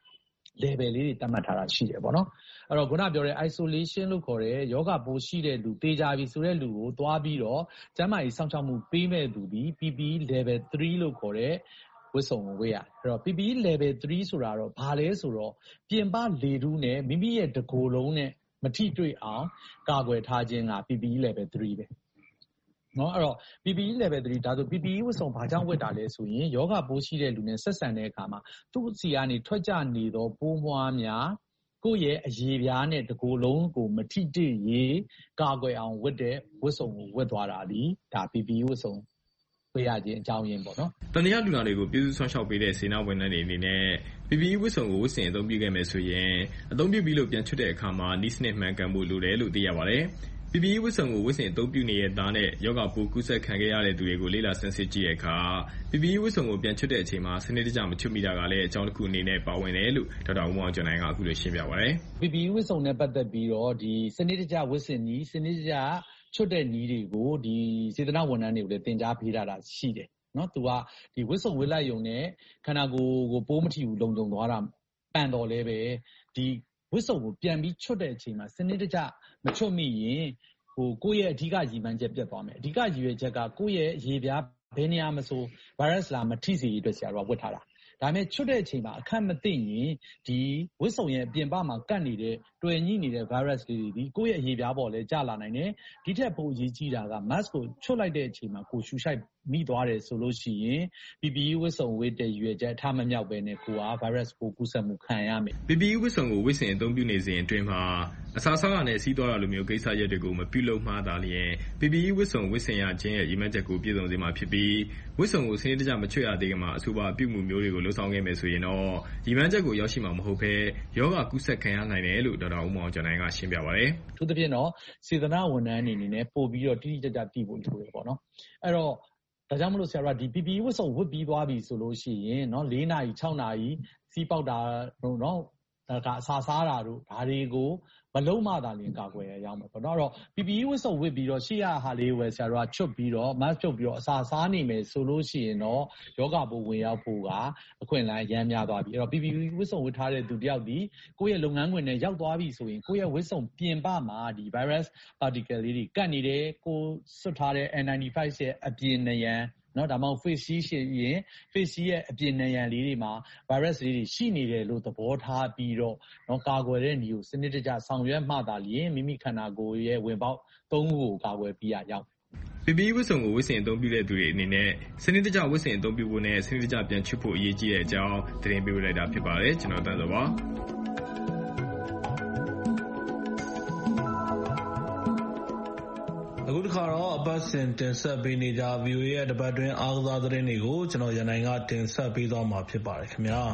level လေးတွေသတ်မှတ်ထားတာရှိတယ်ပေါ့နော်အဲ့တော့ခုနပြောတဲ့ isolation လို့ခေါ်တဲ့ယောဂပိုးရှိတဲ့လူတေးကြပြီဆိုတဲ့လူကိုသွားပြီးတော့ကျန်းမာရေးစောင့်ရှောက်မှုပေးမဲ့သူဒီ PPE level 3လို့ခေါ်တဲ့ဝတ်စုံကိုဝတ်ရအဲ့တော့ PPE level 3ဆိုတာတော့ဘာလဲဆိုတော့ပြင်ပလေထုနဲ့မိမိရဲ့တကိုယ်လုံးနဲ့မထိတွေ့အောင်ကာကွယ်ထားခြင်းက PPE level 3ပဲနော်အဲ့တော့ PPE level 3ဒါဆို PPE ဝတ်စုံဘာကြောင့်ဝတ်တာလဲဆိုရင်ယောဂပိုးရှိတဲ့လူနဲ့ဆက်ဆံတဲ့အခါမှာသူ့စီကနေထွက်ကြနေသောပိုးမွှားများကိုယ့်ရဲ့အရေပြားနဲ့တကိုယ်လုံးကိုမထိတွေ့ရေးကာကွယ်အောင်ဝတ်တဲ့ဝတ်စုံကိုဝတ်သွားတာဒီဒါ PPE ဝတ်စုံဝတ်ရခြင်းအကြောင်းရင်းပေါ့နော်တန်တရားလူနာတွေကိုပြုစုဆောင်ရှောက်ပေးတဲ့စေနာဝန်ထမ်းတွေအနေနဲ့ PPE ဝတ်စုံကိုဝတ်ဆင်အသုံးပြုခဲ့မယ်ဆိုရင်အသုံးပြုပြီးလို့ပြန်ချွတ်တဲ့အခါမှာနီးစနစ်မှန်ကန်ဖို့လိုတယ်လို့သိရပါတယ်။ PPE ဝတ်စုံကိုဝတ်ဆင်အသုံးပြုနေတဲ့သားနဲ့ယောဂပိုးကူးစက်ခံခဲ့ရတဲ့သူတွေကိုလေ့လာဆန်းစစ်ကြည့်တဲ့အခါ PPE ဝတ်စုံကိုပြန်ချွတ်တဲ့အချိန်မှာစနစ်တကျမချွတ်မိတာကလည်းအကြောင်းတစ်ခုအနေနဲ့ပါဝင်တယ်လို့ဒေါက်တာဦးမောင်ကျော်နိုင်ကအခုလိုရှင်းပြပါတယ်။ PPE ဝတ်စုံနဲ့ပတ်သက်ပြီးတော့ဒီစနစ်တကျဝတ်ဆင်နည်းစနစ်တကျချွတ်တဲ့နည်းတွေကိုဒီစေတနာဝန်ထမ်းတွေကိုလည်းသင်ကြားပေးထားတာရှိတယ်နော်သူကဒီဝတ်စုံဝတ်လိုက်ရုံနဲ့ခန္ဓာကိုယ်ကိုပိုးမထိဘူးလုံခြုံသွားတာပန်တော်လဲပဲဒီဝတ်စုံကိုပြန်ပြီးချွတ်တဲ့အချိန်မှာစနစ်တကျမချွတ်မိရင်ကိုယ့်ရဲ့အဓိကရည်မှန်းချက်ပြတ်သွားမယ်အဓိကရည်ရွယ်ချက်ကကိုယ့်ရဲ့ရေပြားဘယ်နေရာမဆိုဗိုင်းရပ်စ်လာမထိစေရတဲ့ဆရာတို့ကဝတ်ထားတာဒါပေမဲ့ချွတ်တဲ့အချိန်မှာအခက်မသိရင်ဒီဝတ်စုံရဲ့အပြင်ပမှာကတ်နေတဲ့တွယ်ညှိနေတဲ့ virus လေးတွေဒီကိုယ့်ရဲ့အရေပြားပေါ်လဲကျလာနိုင်တယ်ဒီထက်ပိုအရေးကြီးတာက mask ကိုချွတ်လိုက်တဲ့အချိန်မှာကိုရှူရှိုက်မိသွားတယ်ဆိုလို့ရှိရင် PPE ဝတ်စုံဝတ်တဲ့ရွယ်ချက်အထမမြောက်ပဲနဲ့ကိုက virus ပိုးကူးစက်မှုခံရမယ် PPE ဝတ်စုံကိုဝတ်ဆင်အသုံးပြုနေစဉ်အတွင်းမှာအစာစားတာနဲ့စီးသွားတာလိုမျိုးကိစ္စရပ်တွေကိုမပြုလုပ်မှားတာလျင် PPE ဝတ်စုံဝတ်ဆင်ရခြင်းရဲ့ရည်မှန်းချက်ကိုပြည့်စုံစေမှာဖြစ်ပြီးဝတ်စုံကိုစနစ်တကျမချွတ်ရသေးခင်မှာအဆိုပါပြုမှုမျိုးတွေကိုလှုံ့ဆော်ခဲ့မယ်ဆိုရင်တော့ရည်မှန်းချက်ကိုရောက်ရှိမှာမဟုတ်ဘဲရောဂါကူးစက်ခံရနိုင်တယ်လို့ဒေါက်တာဦးမောင်ကျော်နိုင်ကရှင်းပြပါတယ်။ထူးသဖြင့်တော့စေတနာဝန်ထမ်းအနေနဲ့ပို့ပြီးတော့တိတိကျကျတည်ဖို့လိုတယ်ပေါ့နော်။အဲ့တော့ဒါကြောင့်မလို့ဆရာတို့ကဒီ PPE ဝတ်စုံဝတ်ပြီးသွားပြီဆိုလို့ရှိရင်เนาะ4နာရီ6နာရီစီးပေါက်တာတို့เนาะဒါကအစာစားတာတို့ဒါတွေကိုမလုံးမသာလင်ကာကွယ်ရအောင်ပေါ့เนาะအဲ့တော့ PPE ဝတ်စုံဝတ်ပြီးတော့ရှေ့ရဟာလေးဝယ်ဆရာတို့ကချွတ်ပြီးတော့ mask ဖြုတ်ပြီးတော့အစာစားနေမယ်ဆိုလို့ရှိရင်တော့ယောဂပိုးဝင်ရောက်ဖို့ကအခွင့်အလမ်းရမ်းများသွားပြီအဲ့တော့ PPE ဝတ်စုံဝတ်ထားတဲ့သူတယောက်ဒီကိုယ့်ရဲ့လုပ်ငန်းခွင်နဲ့ရောက်သွားပြီဆိုရင်ကိုယ့်ရဲ့ဝတ်စုံပြင်ပမှာဒီ virus particle လေးတွေကတ်နေတယ်ကိုစွတ်ထားတဲ့ N95 ရဲ့အပြင်နရံနော်ဒါမှမဟုတ် face shield ရှိရင် face shield ရဲ့အပြင်နံရံလေးတွေမှာ virus လေးတွေရှိနေတယ်လို့သဘောထားပြီးတော့နော်ကာကွယ်တဲ့နည်းကိုစနစ်တကျဆောင်ရွက်မှသာလျှင်မိမိခန္ဓာကိုယ်ရဲ့ဝင်ပေါက်၃ခုကိုကာကွယ်ပြီးရရောက် PPE ဝတ်စုံကိုဝတ်ဆင်အသုံးပြုတဲ့သူတွေအနေနဲ့စနစ်တကျဝတ်ဆင်အသုံးပြုဖို့နဲ့စနစ်တကျပြန်ချွတ်ဖို့အရေးကြီးတဲ့အကြောင်းသတင်းပေးလိုက်တာဖြစ်ပါတယ်ကျွန်တော်တန်းစောပါအခုတစ်ခါတော့အပတ်စဉ်တင်ဆက်ပေးနေကြ VOA ရဲ့တပတ်တွင်းအားကစားသတင်းတွေကိုကျွန်တော်ရန်နိုင်ကတင်ဆက်ပေးသွားမှာဖြစ်ပါတယ်ခင်ဗျာ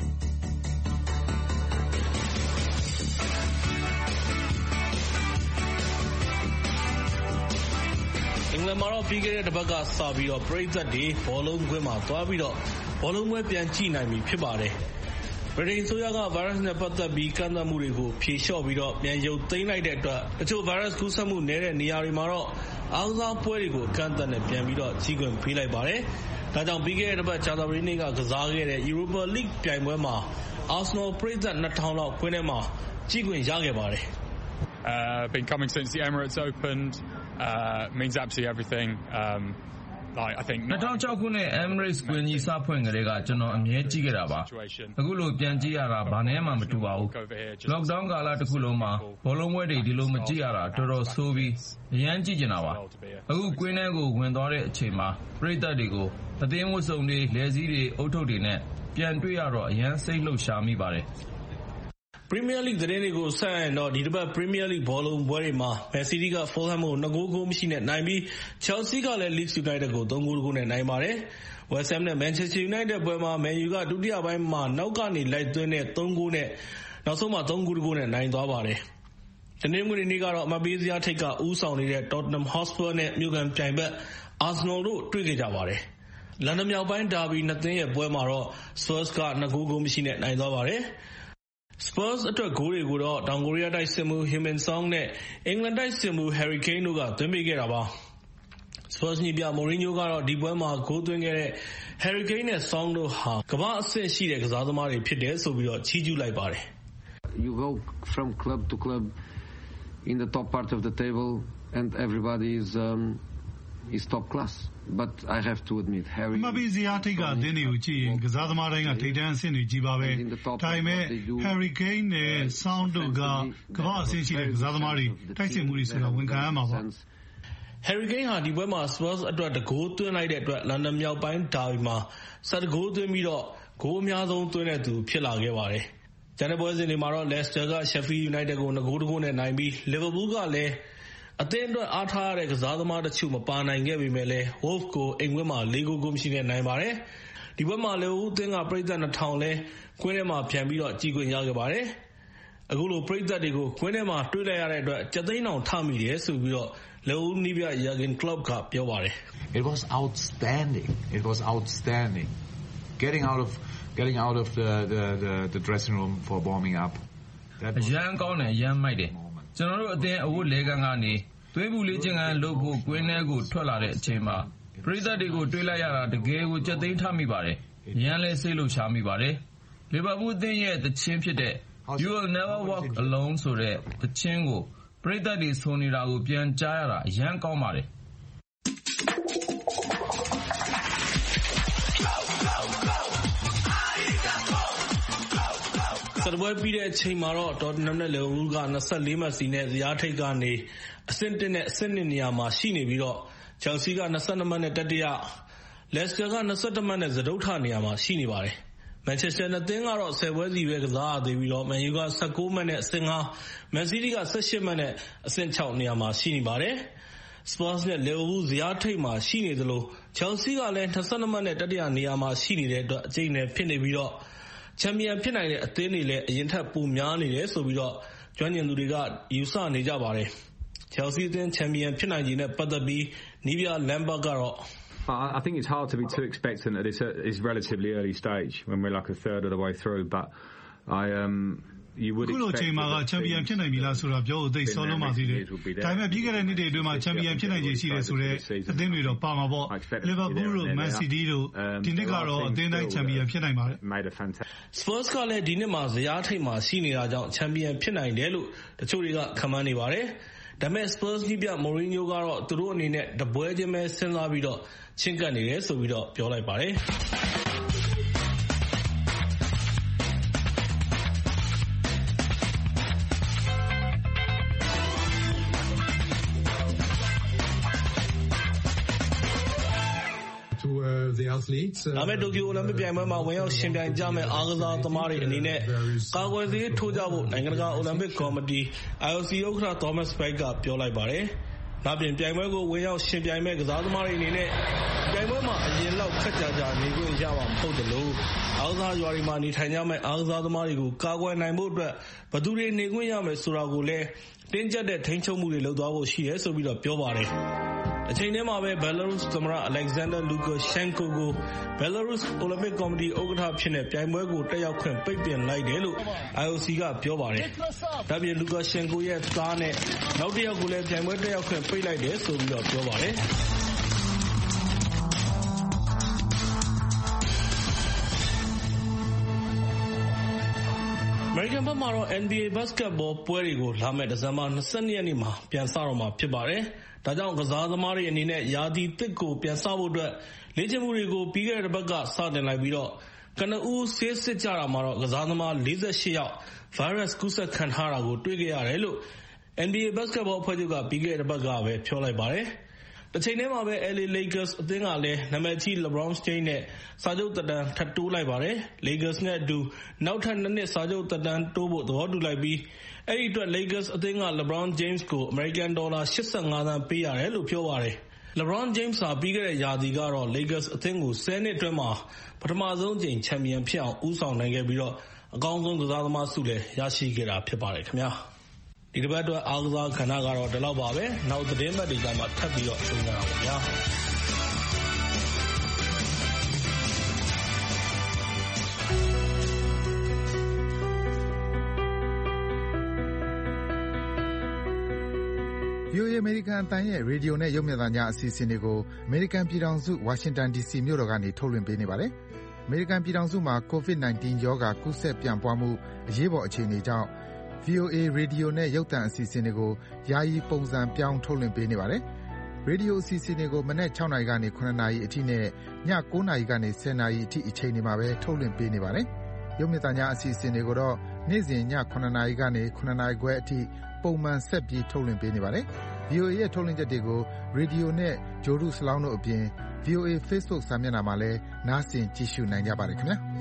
အင်္ဂလန်မှာတော့ပြီးခဲ့တဲ့တစ်ပတ်ကစပြီးတော့ပရိသတ်တွေဘောလုံးကွင်းမှာသွားပြီးတော့ဘောလုံးပွဲပြန်ကြည့်နိုင်ပြီဖြစ်ပါတယ်ဗြိတိန်ဆိုရကဗိုင်းရပ်စ်နဲ့ပတ်သက်ပြီးကန့်သတ်မှုတွေကိုဖြေလျှော့ပြီးတော့ပြန်ရုပ်သိမ်းလိုက်တဲ့အတွက်တချို့ဗိုင်းရပ်စ်ကူးစက်မှုနည်းတဲ့နေရာတွေမှာတော့အားကစားပွဲတွေကိုအကန့်အသတ်နဲ့ပြန်ပြီးတော့ကြီးခွင့်ပေးလိုက်ပါတယ်။ဒါကြောင့်ပြီးခဲ့တဲ့တစ်ပတ်ကြာသပတေးနေ့ကကစားခဲ့တဲ့ Europa League ပြိုင်ပွဲမှာ Arsenal ပရိသတ် 2000 လောက်ကွင်းထဲမှာကြီးခွင့်ရခဲ့ပါတယ်။ Been coming since the Emirates opened means absolutely everything. I think 2006 ခုနှစ် Emirates ကွင်းကြီးစဖွင့်ကလေးကကျွန်တော်အမြဲကြည့်ခဲ့တာပါအခုလိုပြန်ကြည့်ရတာဘာနဲ့မှမတူပါဘူး Lockdown ကာလတစ်ခုလုံးမှာဘောလုံးပွဲတွေဒီလိုမကြည့်ရတာတော်တော်ဆိုးပြီးအရန်ကြည့်ကျင်တာပါအခုကွင်းထဲကိုဝင်သွားတဲ့အချိန်မှာပရိသတ်တွေကိုအသင်းဝတ်စုံတွေလက်စည်းတွေအုတ်ထုပ်တွေနဲ့ပြန်တွေ့ရတော့အရန်စိတ်လှုပ်ရှားမိပါတယ် Premier League သတင်းတွေကိုဆက်ရင်တော့ဒီတစ်ပတ် Premier League ဘောလုံးပွဲတွေမှာ Man City က Fulham ကို2ဂိုးမရှိနဲ့နိုင်ပြီး Chelsea ကလည်း Leeds United ကို3ဂိုးနဲ့နိုင်ပါတယ်။ West Ham နဲ့ Manchester United ပွဲမှာ Man U ကဒုတိယပိုင်းမှာနောက်ကနေလိုက်သွင်းတဲ့3ဂိုးနဲ့နောက်ဆုံးမှာ3ဂိုးနဲ့နိုင်သွားပါတယ်။တနင်္ဂနွေနေ့ကတော့အမှတ်ပေးစရာထိပ်ကဦးဆောင်နေတဲ့ Tottenham Hotspur နဲ့မြို့ကန်ပြိုင်ဘက် Arsenal တို့တွေ့ခဲ့ကြပါတယ်။လန်ဒန်မြောက်ပိုင်းဒါဘီနှစ်သင်းရဲ့ပွဲမှာတော့ Spurs က2ဂိုးမရှိနဲ့နိုင်သွားပါတယ်။ Spurs အတွက်ဂိုးတွေကိုတော့တောင်ကိုရီးယားတိုက်စစ်မှူး Heung-min Son နဲ့အင်္ဂလန်တိုက်စစ်မှူး Harry Kane တို့ကသွင်းပေးခဲ့တာပါ။ Spurs ညီပြ Mourinho ကတော့ဒီပွဲမှာဂိုးသွင်းခဲ့တဲ့ Harry Kane နဲ့ Son တို့ဟာကမ္ဘာအဆင့်ရှိတဲ့ကစားသမားတွေဖြစ်တယ်ဆိုပြီးတော့ချီးကျူးလိုက်ပါတယ်။ You go from club to club in the top part of the table and everybody is top class.But I have to admit Harry မပြီးစရာထိတ်ကအသင်းတွေကိုကြည့်ရင်ကစားသမားတိုင်းကထိပ်တန်းအဆင့်တွေကြီးပါပဲဒါပေမဲ့ Harry Kane နဲ့ Son တို့ကကမ္ဘာအဆင့်ရှိတဲ့ကစားသမားတွေတိုက်စစ်မှုတွေဆိုတာဝန်ခံရမှာပါ Harry Kane ဟာဒီပွဲမှာ Spurs အတွက်တဂိုးသွင်းလိုက်တဲ့အတွက်လန်ဒန်မြောက်ပိုင်းဒါဘီမှာ7ဂိုးသွင်းပြီးတော့ဂိုးအများဆုံးသွင်းတဲ့သူဖြစ်လာခဲ့ပါတယ်။ကျန်တဲ့ပွဲစဉ်တွေမှာတော့ Leicester က Sheffield United ကို2ဂိုးနဲ့နိုင်ပြီး Liverpool ကလည်းအသင်းအတွက်အားထားရတဲ့ကစားသမားတချို့မပါနိုင်ခဲ့ပေမဲ့လည်း Wolves ကိုအိမ်ကွင်းမှာ4ဂိုးမရှိနဲ့နိုင်ပါတယ်။ဒီပွဲမှာလည်းဦးအသင်းကပရိသတ်2000လဲကွင်းထဲမှာပြန်ပြီးတော့ကြည်ခွင့်ရခဲ့ပါတယ်။အခုလိုပရိသတ်တွေကိုကွင်းထဲမှာတွေ့လိုက်ရတဲ့အတွက်ကြက်သိန်းအောင်ထမိတယ်ဆိုပြီးတော့လက်ဦးနီးပြ Jurgen Klopp ကပြောပါတယ်။ It was outstanding. Getting out of the dressing room for warming up. အရန်ကောင်းတယ်အရန်မိုက်တယ်ကျွန်တော်တို့အသင်းအဝတ်လဲကန်ကနေသွေးပူလေးချင်းကန်လုပ်ဖို့ကွင်းထဲကိုထွက်လာတဲ့အချိန်မှာပရိသတ်တွေကိုတွေ့လိုက်ရတာတကယ်ကိုကြက်သိမ်းထမိပါတယ်။ရန်လဲစိတ်လှုပ်ရှားမိပါတယ်။လီဗာပူးအသင်းရဲ့တခြင်းဖြစ်တဲ့ You will never walk alone ဆိုတဲ့တခြင်းကိုပရိသတ်တွေဆိုနေတာကိုပြန်ကြားရတာအရန်ကောင်းပါတယ်။ဆက်ပွဲပြီးတဲ့အချိန်မှာတော့ Tottenham နဲ့ Liverpool က24မှတ်စီနဲ့ဇယားထိပ်ကနေအဆင့်1နဲ့အဆင့်2နေရာမှာရှိနေပြီးတော့ Chelsea က22မှတ်နဲ့တတိယ Leicester က21မှတ်နဲ့စတုတ္ထနေရာမှာရှိနေပါတယ်။ Manchester အသင်းကတော့10ပွဲစီပဲကစားရသေးပြီးတော့ Man U က19မှတ်နဲ့အဆင့်5 Man City က18မှတ်နဲ့အဆင့်6နေရာမှာရှိနေပါတယ်။ Spurs နဲ့ Liverpool ဇယားထိပ်မှာရှိနေသလို Chelsea ကလည်း22မှတ်နဲ့တတိယနေရာမှာရှိနေတဲ့အတွက်အကျိတ်နဲ့ဖြစ်နေပြီးတော့ချန်ပီယံဖြစ်နိုင်တဲ့အသင်းတွေလည်းအရင်ထက်ပိုများနေတယ်ဆိုပြီးတော့ကျွမ်းကျင်သူတွေကယူဆနေကြပါတယ်။ Chelsea အသင်းချန်ပီယံဖြစ်နိုင်ခြေနဲ့ပတ်သက်ပြီးနီးပြ Lambert ကတော့ I think it's hard to be too expectant at this relatively early stage when we're like a third of the way through, but you would expect ခုလိုချိန်မှာကချန်ပီယံဖြစ်နိုင်ပြီလားဆိုတာပြောဖို့သိစောလုံးပါသေးတယ်။ဒါပေမဲ့ပြီးခဲ့တဲ့နှစ်တွေအတွင်းမှာချန်ပီယံဖြစ်နိုင်ခြေရှိတယ်ဆိုတော့အသင်းတွေတော့ပါမှာပေါ့။ Liverpool တို့ Man City တို့ဒီနှစ်ကတော့အသင်းတိုင်းချန်ပီယံဖြစ်နိုင်ပါတယ်။ Spurs ကလည်းဒီနှစ်မှာဇယားထိပ်မှာရှိနေတာကြောင့်ချန်ပီယံဖြစ်နိုင်တယ်လို့တချို့တွေကခန့်မှန်းနေပါတယ်။ဒါပေမဲ့ Spurs နီးပြ Mourinho ကတော့သူတို့အနေနဲ့တပွဲချင်းပဲစဉ်းစားပြီးတော့ချင့်ကပ်နေတယ်ဆိုပြီးတော့ပြောလိုက်ပါတယ်။။ဒါမဲ့တိုကျိုအိုလံပစ်ပြိုင်ပွဲမှာဝင်ရောက်ရှင်ပြိုင်ကြမဲ့အားကစားသမားတွေအနေနဲ့ကာကွယ်ဆေးထိုးကြဖို့နိုင်ငံတကာအိုလံပစ်ကော်မတီ IOC ဥက္ကဋ္ဌ Thomas Bach ကပြောလိုက်ပါတယ်။နောက်ပြင်ပြိုင်ပွဲကိုဝင်ရောက်ရှင်ပြိုင်မဲ့ကစားသမားတွေအနေနဲ့ပြိုင်ပွဲမှာအရင်လောက်ခက်ကြနေခွင့်ရမှာမဟုတ်တယ်လို့အားကစားရွာတွေမှာနေထိုင်ကြမဲ့အားကစားသမားတွေကိုကာကွယ်နိုင်ဖို့အတွက်ဘယ်သူတွေနေခွင့်ရမယ်ဆိုတာကိုလည်းတင်းကျပ်တဲ့ထိန်းချုပ်မှုတွေလုပ်သွားဖို့ရှိတယ်ဆိုပြီးတော့ပြောပါတယ်။အချိန်ထဲမှာပဲ Belarus သမ္မတ Alexander Lukashenko ကို Belarus အိုလံပစ်ကော်မတီဥက္ကဋ္ဌဖြစ်တဲ့ပြိုင်ပွဲကိုတက်ရောက်ခွင့်ပိတ်ပင်လိုက်တယ်လို့ IOC ကပြောပါတယ်။ဒါပြင် Lukashenko ရဲ့သားနဲ့နောက်တစ်ယောက်ကိုလည်းပြိုင်ပွဲတက်ရောက်ခွင့်ပိတ်လိုက်တယ်ဆိုပြီးတော့ပြောပါတယ်။အမေရိကန်ဘက်မှာတော့ NBA ဘတ်စကတ်ဘောပွဲတွေကိုလာမယ့်ဒီဇင်ဘာ22ရက်နေ့မှာပြန်စတော့မှာဖြစ်ပါတယ်။ဒါကြောင့်ကစားသမားတွေအနေနဲ့ရာသီသစ်ကိုပြန်စဖို့အတွက်လေ့ကျင့်မှုတွေကိုပြီးခဲ့တဲ့တစ်ပတ်ကစတင်လိုက်ပြီးတော့ကနဦးဆေးစစ်ကြတာမှာတော့ကစားသမား48ယောက် virus ကူးစက်ခံထားတာကိုတွေ့ခဲ့ရတယ်လို့ NBA ဘတ်စကတ်ဘောအဖွဲ့ချုပ်ကပြီးခဲ့တဲ့တစ်ပတ်ကပဲပြောလိုက်ပါတယ်။တစ်ချိန်တည်းမှာပဲ LA Lakers အသင်းကလည်းနာမည်ကြီး LeBron James နဲ့စာချုပ်သက်တမ်းထပ်တိုးလိုက်ပါတယ်။ Lakers နဲ့အတူနောက်ထပ်2နှစ်စာချုပ်သက်တမ်းတိုးဖို့သဘောတူလိုက်ပြီးအဲ့ဒီအတွက် Lakers အသင်းက LeBron James ကိုအမေရိကန်ဒေါ်လာ85သန်းပေးရတယ်လို့ပြောပါတယ်။ LeBron James ဟာပြီးခဲ့တဲ့ရာသီကတော့ Lakers အသင်းကို10နှစ်အတွင်းမှာပထမဆုံးကြိမ်ချန်ပီယံဖြစ်အောင်ဦးဆောင်နိုင်ခဲ့ပြီးတော့အကောင်းဆုံးကစားသမားဆုလည်းရရှိခဲ့တာဖြစ်ပါတယ်ခင်ဗျာ။ဒီတစ်ပတ်အတွက်အားကစားကဏ္ဍကတော့ဒီလောက်ပါပဲ။နောက်သတင်းပတ်တွေကျမှထပ်ပြီးတော့ဆုံကြတာပါဗျာ။ VOA အမေရိကန်အသံရဲ့ရေဒီယိုနဲ့ရုပ်မြင်သံကြားအစီအစဉ်တွေကိုအမေရိကန်ပြည်ထောင်စုဝါရှင်တန် DC မြို့တော်ကနေထုတ်လွှင့်ပေးနေပါတယ်။အမေရိကန်ပြည်ထောင်စုမှာ COVID-19 ရောဂါကူးစက်ပြန့်ပွားမှုအရေးပေါ်အခြေအနေကြောင့် VOA ရေဒီယိုနဲ့ရုပ်သံအစီအစဉ်တွေကိုယာယီပုံစံပြောင်းထုတ်လွှင့်ပေးနေပါတယ်။ရေဒီယိုအစီအစဉ်တွေကိုမနက်6နာရီကနေ9နာရီအထိနဲ့ည9နာရီကနေ10နာရီအထိအချိန်တွေမှာပဲထုတ်လွှင့်ပေးနေပါတယ်။ရုပ်မြင်သံကြားအစီအစဉ်တွေကိုတော့နေ့စဉ်ည9နာရီကနေ9နာရီခွဲအထိပုံမှန်ဆက်ပြီးထုတ်လွှင့်ပေးနေပါတယ်။ VOA ရဲ့ထုတ်လွှင့်ချက်တွေကိုရေဒီယိုနဲ့ဂျိုဒုစလောင်းတို့အပြင် VOA Facebook စာမျက်နှာမှာလည်းနားဆင်ကြည့်ရှုနိုင်ကြပါတယ်ခင်ဗျာ။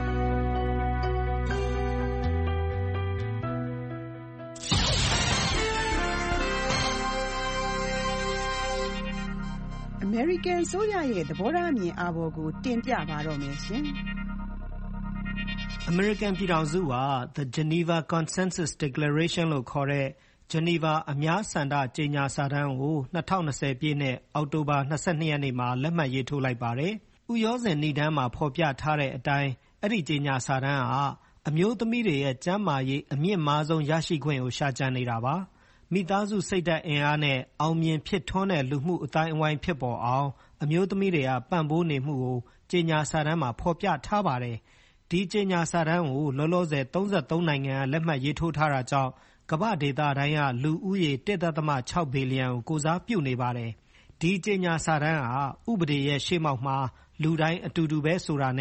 အမေရိကန်ဆိုရရဲ့သဘောထားအမြင်အာဘော်ကိုတင်ပြပါတော့မယ်ရှင်။အမေရိကန်ပြည်ထောင်စုဟာ The Geneva Consensus Declaration လို့ခေါ်တဲ့ဂျနီဗာအများဆန္ဒကြေညာစာတမ်းကို2020ပြည့်နှစ်အောက်တိုဘာ22ရက်နေ့မှာလက်မှတ်ရေးထိုးလိုက်ပါတယ်။ဥရောဇဉ်နိဒန်းမှာဖော်ပြထားတဲ့အတိုင်းအဲ့ဒီကြေညာစာတမ်းဟာအမျိုးသမီးတွေရဲ့ကျန်းမာရေးအမြင့်မားဆုံးရရှိခွင့်ကိုရှာကြံနေတာပါ။မိသားစုစိတ်ဓာတ်အင်အားနဲ့အောင်မြင်ဖြစ်ထွန်းတဲ့လူမှုအတိုင်းအဝိုင်းဖြစ်ပေါ်အောင်အမျိုးသမီးတွေကပံ့ပိုးနေမှုကိုကြေညာစာတမ်းမှာဖော်ပြထားပါတယ်။ဒီကြေညာစာတမ်းကိုလောလောဆယ်33နိုင်ငံကလက်မှတ်ရေးထိုးထားတာကြောင့်ကမ္ဘာဒေသတိုင်းကလူဦးရေ 1.6 ဘီလီယံကိုကိုစားပြုနေပါတယ်။ဒီကြေညာစာတမ်းဟာဥပဒေရဲ့ရှေ့မှောက်မှာလူတိုင်းအတူတူပဲဆိုတာနဲ့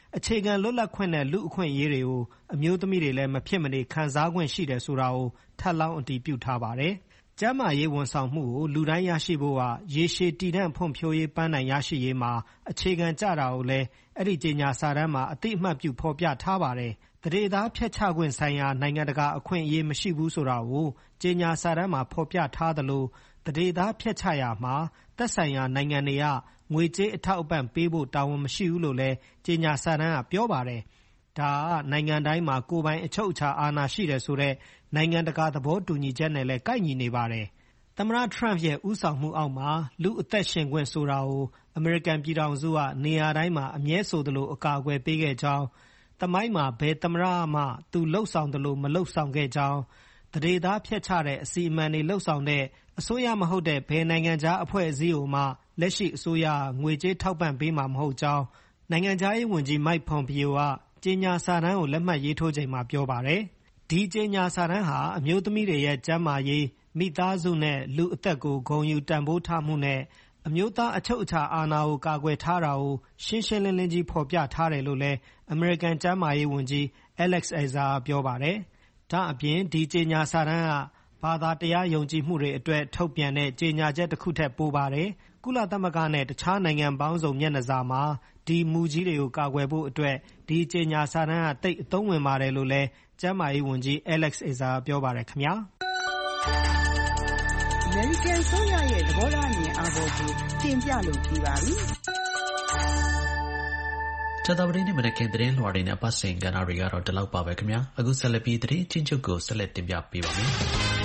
အခြေခံလွတ်လပ်ခွင့်နဲ့လူ့အခွင့်အရေးတွေကိုအမျိုးသမီးတွေလည်းမဖြစ်မနေခံစားခွင့်ရှိတယ်ဆိုတာကိုထပ်လောင်းအတည်ပြုထားပါတယ်။ကျန်းမာရေးဝန်ဆောင်မှုကိုလူတိုင်းရရှိဖို့ကရေရှည်တည်တံ့ဖွံ့ဖြိုးရေးပန်းတိုင်ရရှိရေးမှာအခြေခံကျတာကိုလည်းအဲ့ဒီကြေညာစာတမ်းမှာအသိအမှတ်ပြုဖော်ပြထားပါတယ်။သန္ဓေသားဖျက်ချခွင့်ဆိုင်ရာနိုင်ငံတကာအခွင့်အရေးမရှိဘူးဆိုတာကိုကြေညာစာတမ်းမှာဖော်ပြထားသလိုသန္ဓေသားဖျက်ချရာမှာသက်ဆိုင်ရာနိုင်ငံတွေကငွေကြေးအထောက်အပံ့ပေးဖို့တာဝန်မရှိဘူးလို့လည်းကြေညာစာတမ်းကပြောပါတယ်။ဒါကနိုင်ငံတိုင်းမှာကိုယ်ပိုင်အချုပ်အခြာအာဏာရှိတယ်ဆိုတဲ့နိုင်ငံတကာသဘောတူညီချက်နဲ့လည်းကိုက်ညီနေပါတယ်။သမ္မတထရမ့်ရဲ့ဦးဆောင်မှုအောက်မှာလူအသက်ရှင်ခွင့်ဆိုတာကိုအမေရိကန်ပြည်ထောင်စုကနေရာတိုင်းမှာအမြဲဆိုသလိုအကာအကွယ်ပေးခဲ့ကြောင်းသမိုင်းမှာဘယ်သမ္မတမှသူလှုပ်ဆောင်သလိုမလှုပ်ဆောင်ခဲ့ကြောင်းသန္ဓေသားဖျက်ချတဲ့အစီအမံတွေလှုပ်ဆောင်တဲ့အစိုးရမဟုတ်တဲ့ဘယ်နိုင်ငံခြားအဖွဲ့အစည်းကိုမှလက်ရှိအစိုးရငွေကြေးထောက်ပံ့ပေးမှာမဟုတ်ကြောင်းနိုင်ငံခြားရေးဝန်ကြီး Mike Pompeo ကကြေညာစာတမ်းကိုလက်မှတ်ရေးထိုးချိန်မှာပြောပါတယ်။ဒီကြေညာစာတမ်းဟာအမျိုးသမီးတွေရဲ့ကျန်းမာရေးမိသားစုနဲ့လူအသက်ကိုဂုဏ်ယူတန်ဖိုးထားမှုနဲ့အမျိုးသားအချုပ်အခြာအာဏာကိုကာကွယ်ထားတာကိုရှင်းရှင်းလင်းလင်းကြီးဖော်ပြထားတယ်လို့လည်းအမေရိကန်ကျန်းမာရေးဝန်ကြီး Alex Azar ပြောပါတယ်။ဒါအပြင်ဒီကြေညာစာတမ်းကဘာသာတရားယုံကြည်မှုတွေအတွက်ထုတ်ပြန်တဲ့ကြေညာချက်တစ်ခုထက်ပိုပါတယ်။ကုလသမဂ္ဂနဲ့တခြားနိုင်ငံပေါင်းစုံမျက်နှာစာမှာဒီမူကြီးတွေကိုကာကွယ်ဖို့အတွက်ဒီကြေညာစာတမ်းကတိတ်အသုံးဝင်ပါတယ်လို့လည်းကျန်းမာရေးဝန်ကြီး Alex Azar ပြောပါတယ်ခင်ဗျာ။အမေရိကန်ဆိုရရဲ့သဘောထားအမြင်အားပေါ်ကိုတင်ပြလို့ပြပါပြီ။ကြာသပတေးနေ့မနက်ခင်းသတင်းလွှာတွေနဲ့ပတ်စဉ်ကဏ္ဍတွေကတော့ဒီလောက်ပါပဲခင်ဗျာ။အခုဆက်လက်ပြီးသတင်းချင်းချုပ်ကိုဆက်လက်တင်ပြပေးပါမယ်။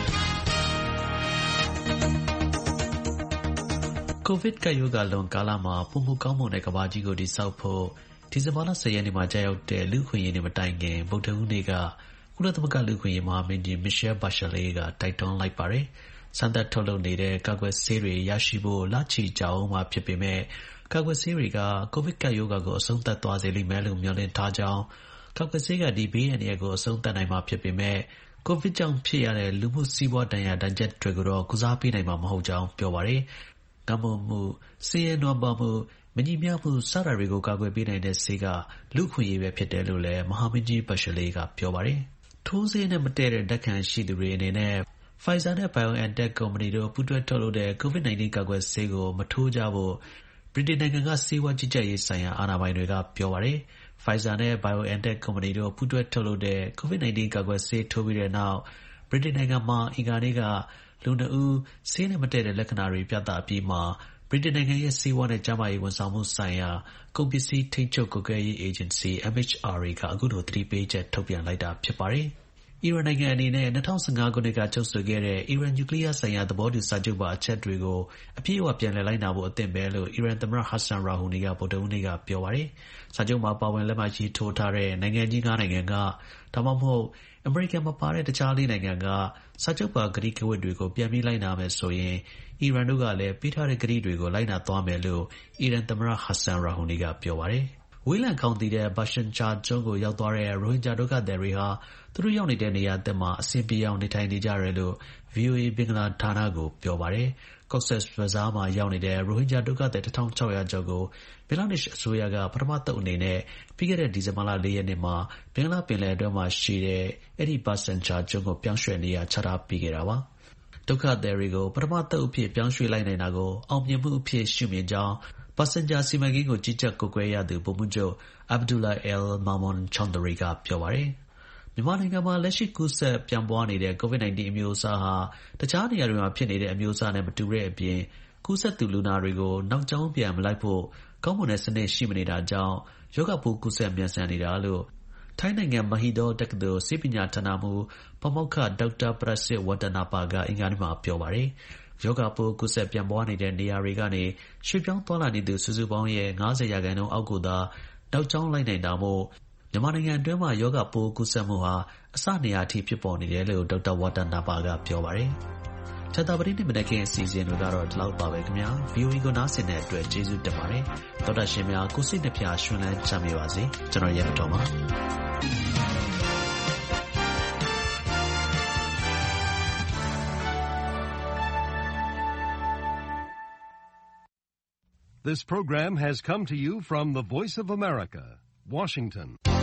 COVID ကပ်ရောဂါလွန်ကာလမှာပုံမှုကောင်းမွန်တဲ့ကမ္ဘာကြီးကိုတည်ဆောက်ဖို့ဒီဇင်ဘာလ 10 ရက်နေ့မှာကြာရောက်တဲ့လူ့အခွင့်အရေးနေ့မတိုင်ခင်ဗုဒ္ဓဟူးနေ့ကကုလသမဂ္ဂလူ့အခွင့်အရေးမဟာမင်းကြီး Michelle Bachelet ကတိုက်တွန်းလိုက်ပါတယ်။စမ်းသပ်ထုတ်လုပ်နေတဲ့ကာကွယ်ဆေးတွေရရှိဖို့လချီကြာအောင်မှာဖြစ်ပေမဲ့ကာကွယ်ဆေးတွေက COVID ကပ်ရောဂါကိုအဆုံးသတ်သွားစေလိမ့်မယ်လို့မျှော်လင့်ထားကြောင်းကာကွယ်ဆေးကဒီဘေးအန္တရာယ်ကိုအဆုံးသတ်နိုင်မှာဖြစ်ပေမဲ့ COVID ကြောင့်ဖြစ်ရတဲ့လူမှုစီးပွားဒဏ်ရာဒဏ်ချက်တွေကိုတော့ကုစားပေးနိုင်မှာမဟုတ်ကြောင်းပြောပါတယ်။ငတ်မွတ်မှုဆင်းရဲနွမ်းပါးမှုမညီမျှမှုစတာတွေကိုကာကွယ်ပေးနိုင်တဲ့ဆေးကလူ့အခွင့်အရေးပဲဖြစ်တယ်လို့လည်းမဟာမင်းကြီး Bachelet ကပြောပါတယ်။ထိုးဆေးနဲ့မတည့်တဲ့ဓာတ်ခံရှိသူတွေအနေနဲ့ Pfizer နဲ့ BioNTech ကုမ္ပဏီတို့ပူးတွဲထုတ်လုပ်တဲ့ COVID-19 ကာကွယ်ဆေးကိုမထိုးကြဖို့ဗြိတိန်နိုင်ငံကဆေးဝါးကြီးကြပ်ရေးဆိုင်ရာအာဏာပိုင်တွေကပြောပါတယ်။ Pfizer နဲ့ BioNTech ကုမ္ပဏီတို့ပူးတွဲထုတ်လုပ်တဲ့ COVID-19 ကာကွယ်ဆေးထိုးပြီးတဲ့နောက်ဗြိတိန်နိုင်ငံမှာအင်္ဂါနေ့ကလူ2ဦးဆေးနဲ့မတည့်တဲ့လက္ခဏာတွေပြသအပြီးမှာဗြိတိန်နိုင်ငံရဲ့ဆေးဝါးနဲ့ကျန်းမာရေးဝန်ဆောင်မှုဆိုင်ရာကုန်ပစ္စည်းထိန်းချုပ်ကွပ်ကဲရေးအေဂျင်စီ MHRA ကအခုလိုသတိပေးချက်ထုတ်ပြန်လိုက်တာဖြစ်ပါတယ်။အီရန်နိုင်ငံအနေနဲ့2015ခုနှစ်ကချုပ်ဆိုခဲ့တဲ့အီရန်နျူကလ িয়ারဆိုင်ရာသဘောတူစာချုပ်ပါအချက်တွေကိုအပြည့်အဝပြန်လည်လိုက်နာဖို့အသင့်ပဲလို့အီရန်သမ္မတ Hassan Rouhani ကဗုဒ္ဓဟူးနေ့ကပြောပါတယ်။စာချုပ်မှာပါဝင်လက်မှတ်ရေးထိုးထားတဲ့နိုင်ငံကြီး9နိုင်ငံကဒါမှမဟုတ်အမေရိကန်မပါတဲ့တခြား4နိုင်ငံကစာချုပ်ပါကတိကဝတ်တွေကိုပြန်ပြီးလိုက်နာမယ်ဆိုရင်အီရန်တို့ကလည်းပေးထားတဲ့ကတိတွေကိုလိုက်နာသွားမယ်လို့အီရန်သမ္မတ Hassan Rouhani ကပြောပါတယ်။ဝေးလံခေါင်သီတဲ့ Bhasan Char ကျွန်းကိုရောက်သွားတဲ့ရိုဟင်ဂျာဒုက္ခသည်တွေဟာသူတို့ရောက်နေတဲ့နေရာအသစ်မှာအဆင်ပြေအောင်နေထိုင်နေကြတယ်လို့ VOA ဘင်္ဂလားဌာနကိုပြောပါတယ်။ Cox's Bazar မှာရောက်နေတဲ့ရိုဟင်ဂျာဒုက္ခသည် 1600 ကျော်ကိုဘင်္ဂလားဒေ့ရှ်အစိုးရကပထမသုတ်အနေနဲ့ပြီးခဲ့တဲ့ဒီဇင်ဘာလ 4 ရက်နေ့မှာဘင်္ဂလားပင်လယ်အတွင်းမှာရှိတဲ့အဲ့ဒီ Bhasan Char ကျွန်းကိုပြောင်းရွှေ့နေရာချထားပေးခဲ့တာပါ။ဒုက္ခသည်တွေကိုပထမသုတ်အဖြစ်ပြောင်းရွှေ့လိုက်နိုင်တာကိုအောင်မြင်မှုအဖြစ်ရှုမြင်ကြောင်း Bhasan Char စီမံကိန်းကိုကြီးကြပ်ကွပ်ကဲရသူဗိုလ်မှူးချုပ် Abdullah Al Mamun Chowdhury ကပြောပါတယ်။မြန်မာနိုင်ငံမှာလက်ရှိကူးစက်ပြန့်ပွားနေတဲ့ COVID-19 အမျိုးအစားဟာတခြားနေရာတွေမှာဖြစ်နေတဲ့အမျိုးအစားနဲ့မတူတဲ့အပြင်ကူးစက်သူလူနာတွေကိုနောက်ကျောင်းပြန်မလိုက်ဖို့ကောင်းမွန်တဲ့စနစ်ရှိမနေတာကြောင့်ရောဂါပိုးကူးစက်မြန်ဆန်နေတာလို့ထိုင်းနိုင်ငံ Mahidol တက္ကသိုလ်ဆေးပညာဌာနမှူးပါမောက္ခဒေါက်တာပရစစ်ဝတ္တနာပါကအင်္ဂါနေ့မှာပြောပါတယ်။ရောဂါပိုးကူးစက်ပြန့်ပွားနေတဲ့နေရာတွေကနေရွှေ့ပြောင်းသွားလာနေသူစုစုပေါင်းရဲ့ 50% အောက်ကိုသာနောက်ကျောင်းလိုက်နိုင်တာမို့မြန်မာနိုင်ငံအတွင်းမှာရောဂါပိုးကူးစက်မှုဟာအစနေရာအထိဖြစ်ပေါ်နေတယ်လို့ဒေါက်တာဝတ္တနာပါကပြောပါတယ်။ခြာတာပတိနေ့မနက်ခင်းအစီအစဉ်တွေကတော့ဒီလောက်ပါပဲခင်ဗျာ။ VOA ကိုနားဆင်တဲ့အတွက်ကျေးဇူးတင်ပါတယ်။သောတာရှင်များကိုစိတ်နှပြရှင်လန်းချမ်းမြေပါစေ။ကျွန်တော်ရဲမတော်ပါ This program has come to you from the Voice of America, Washington.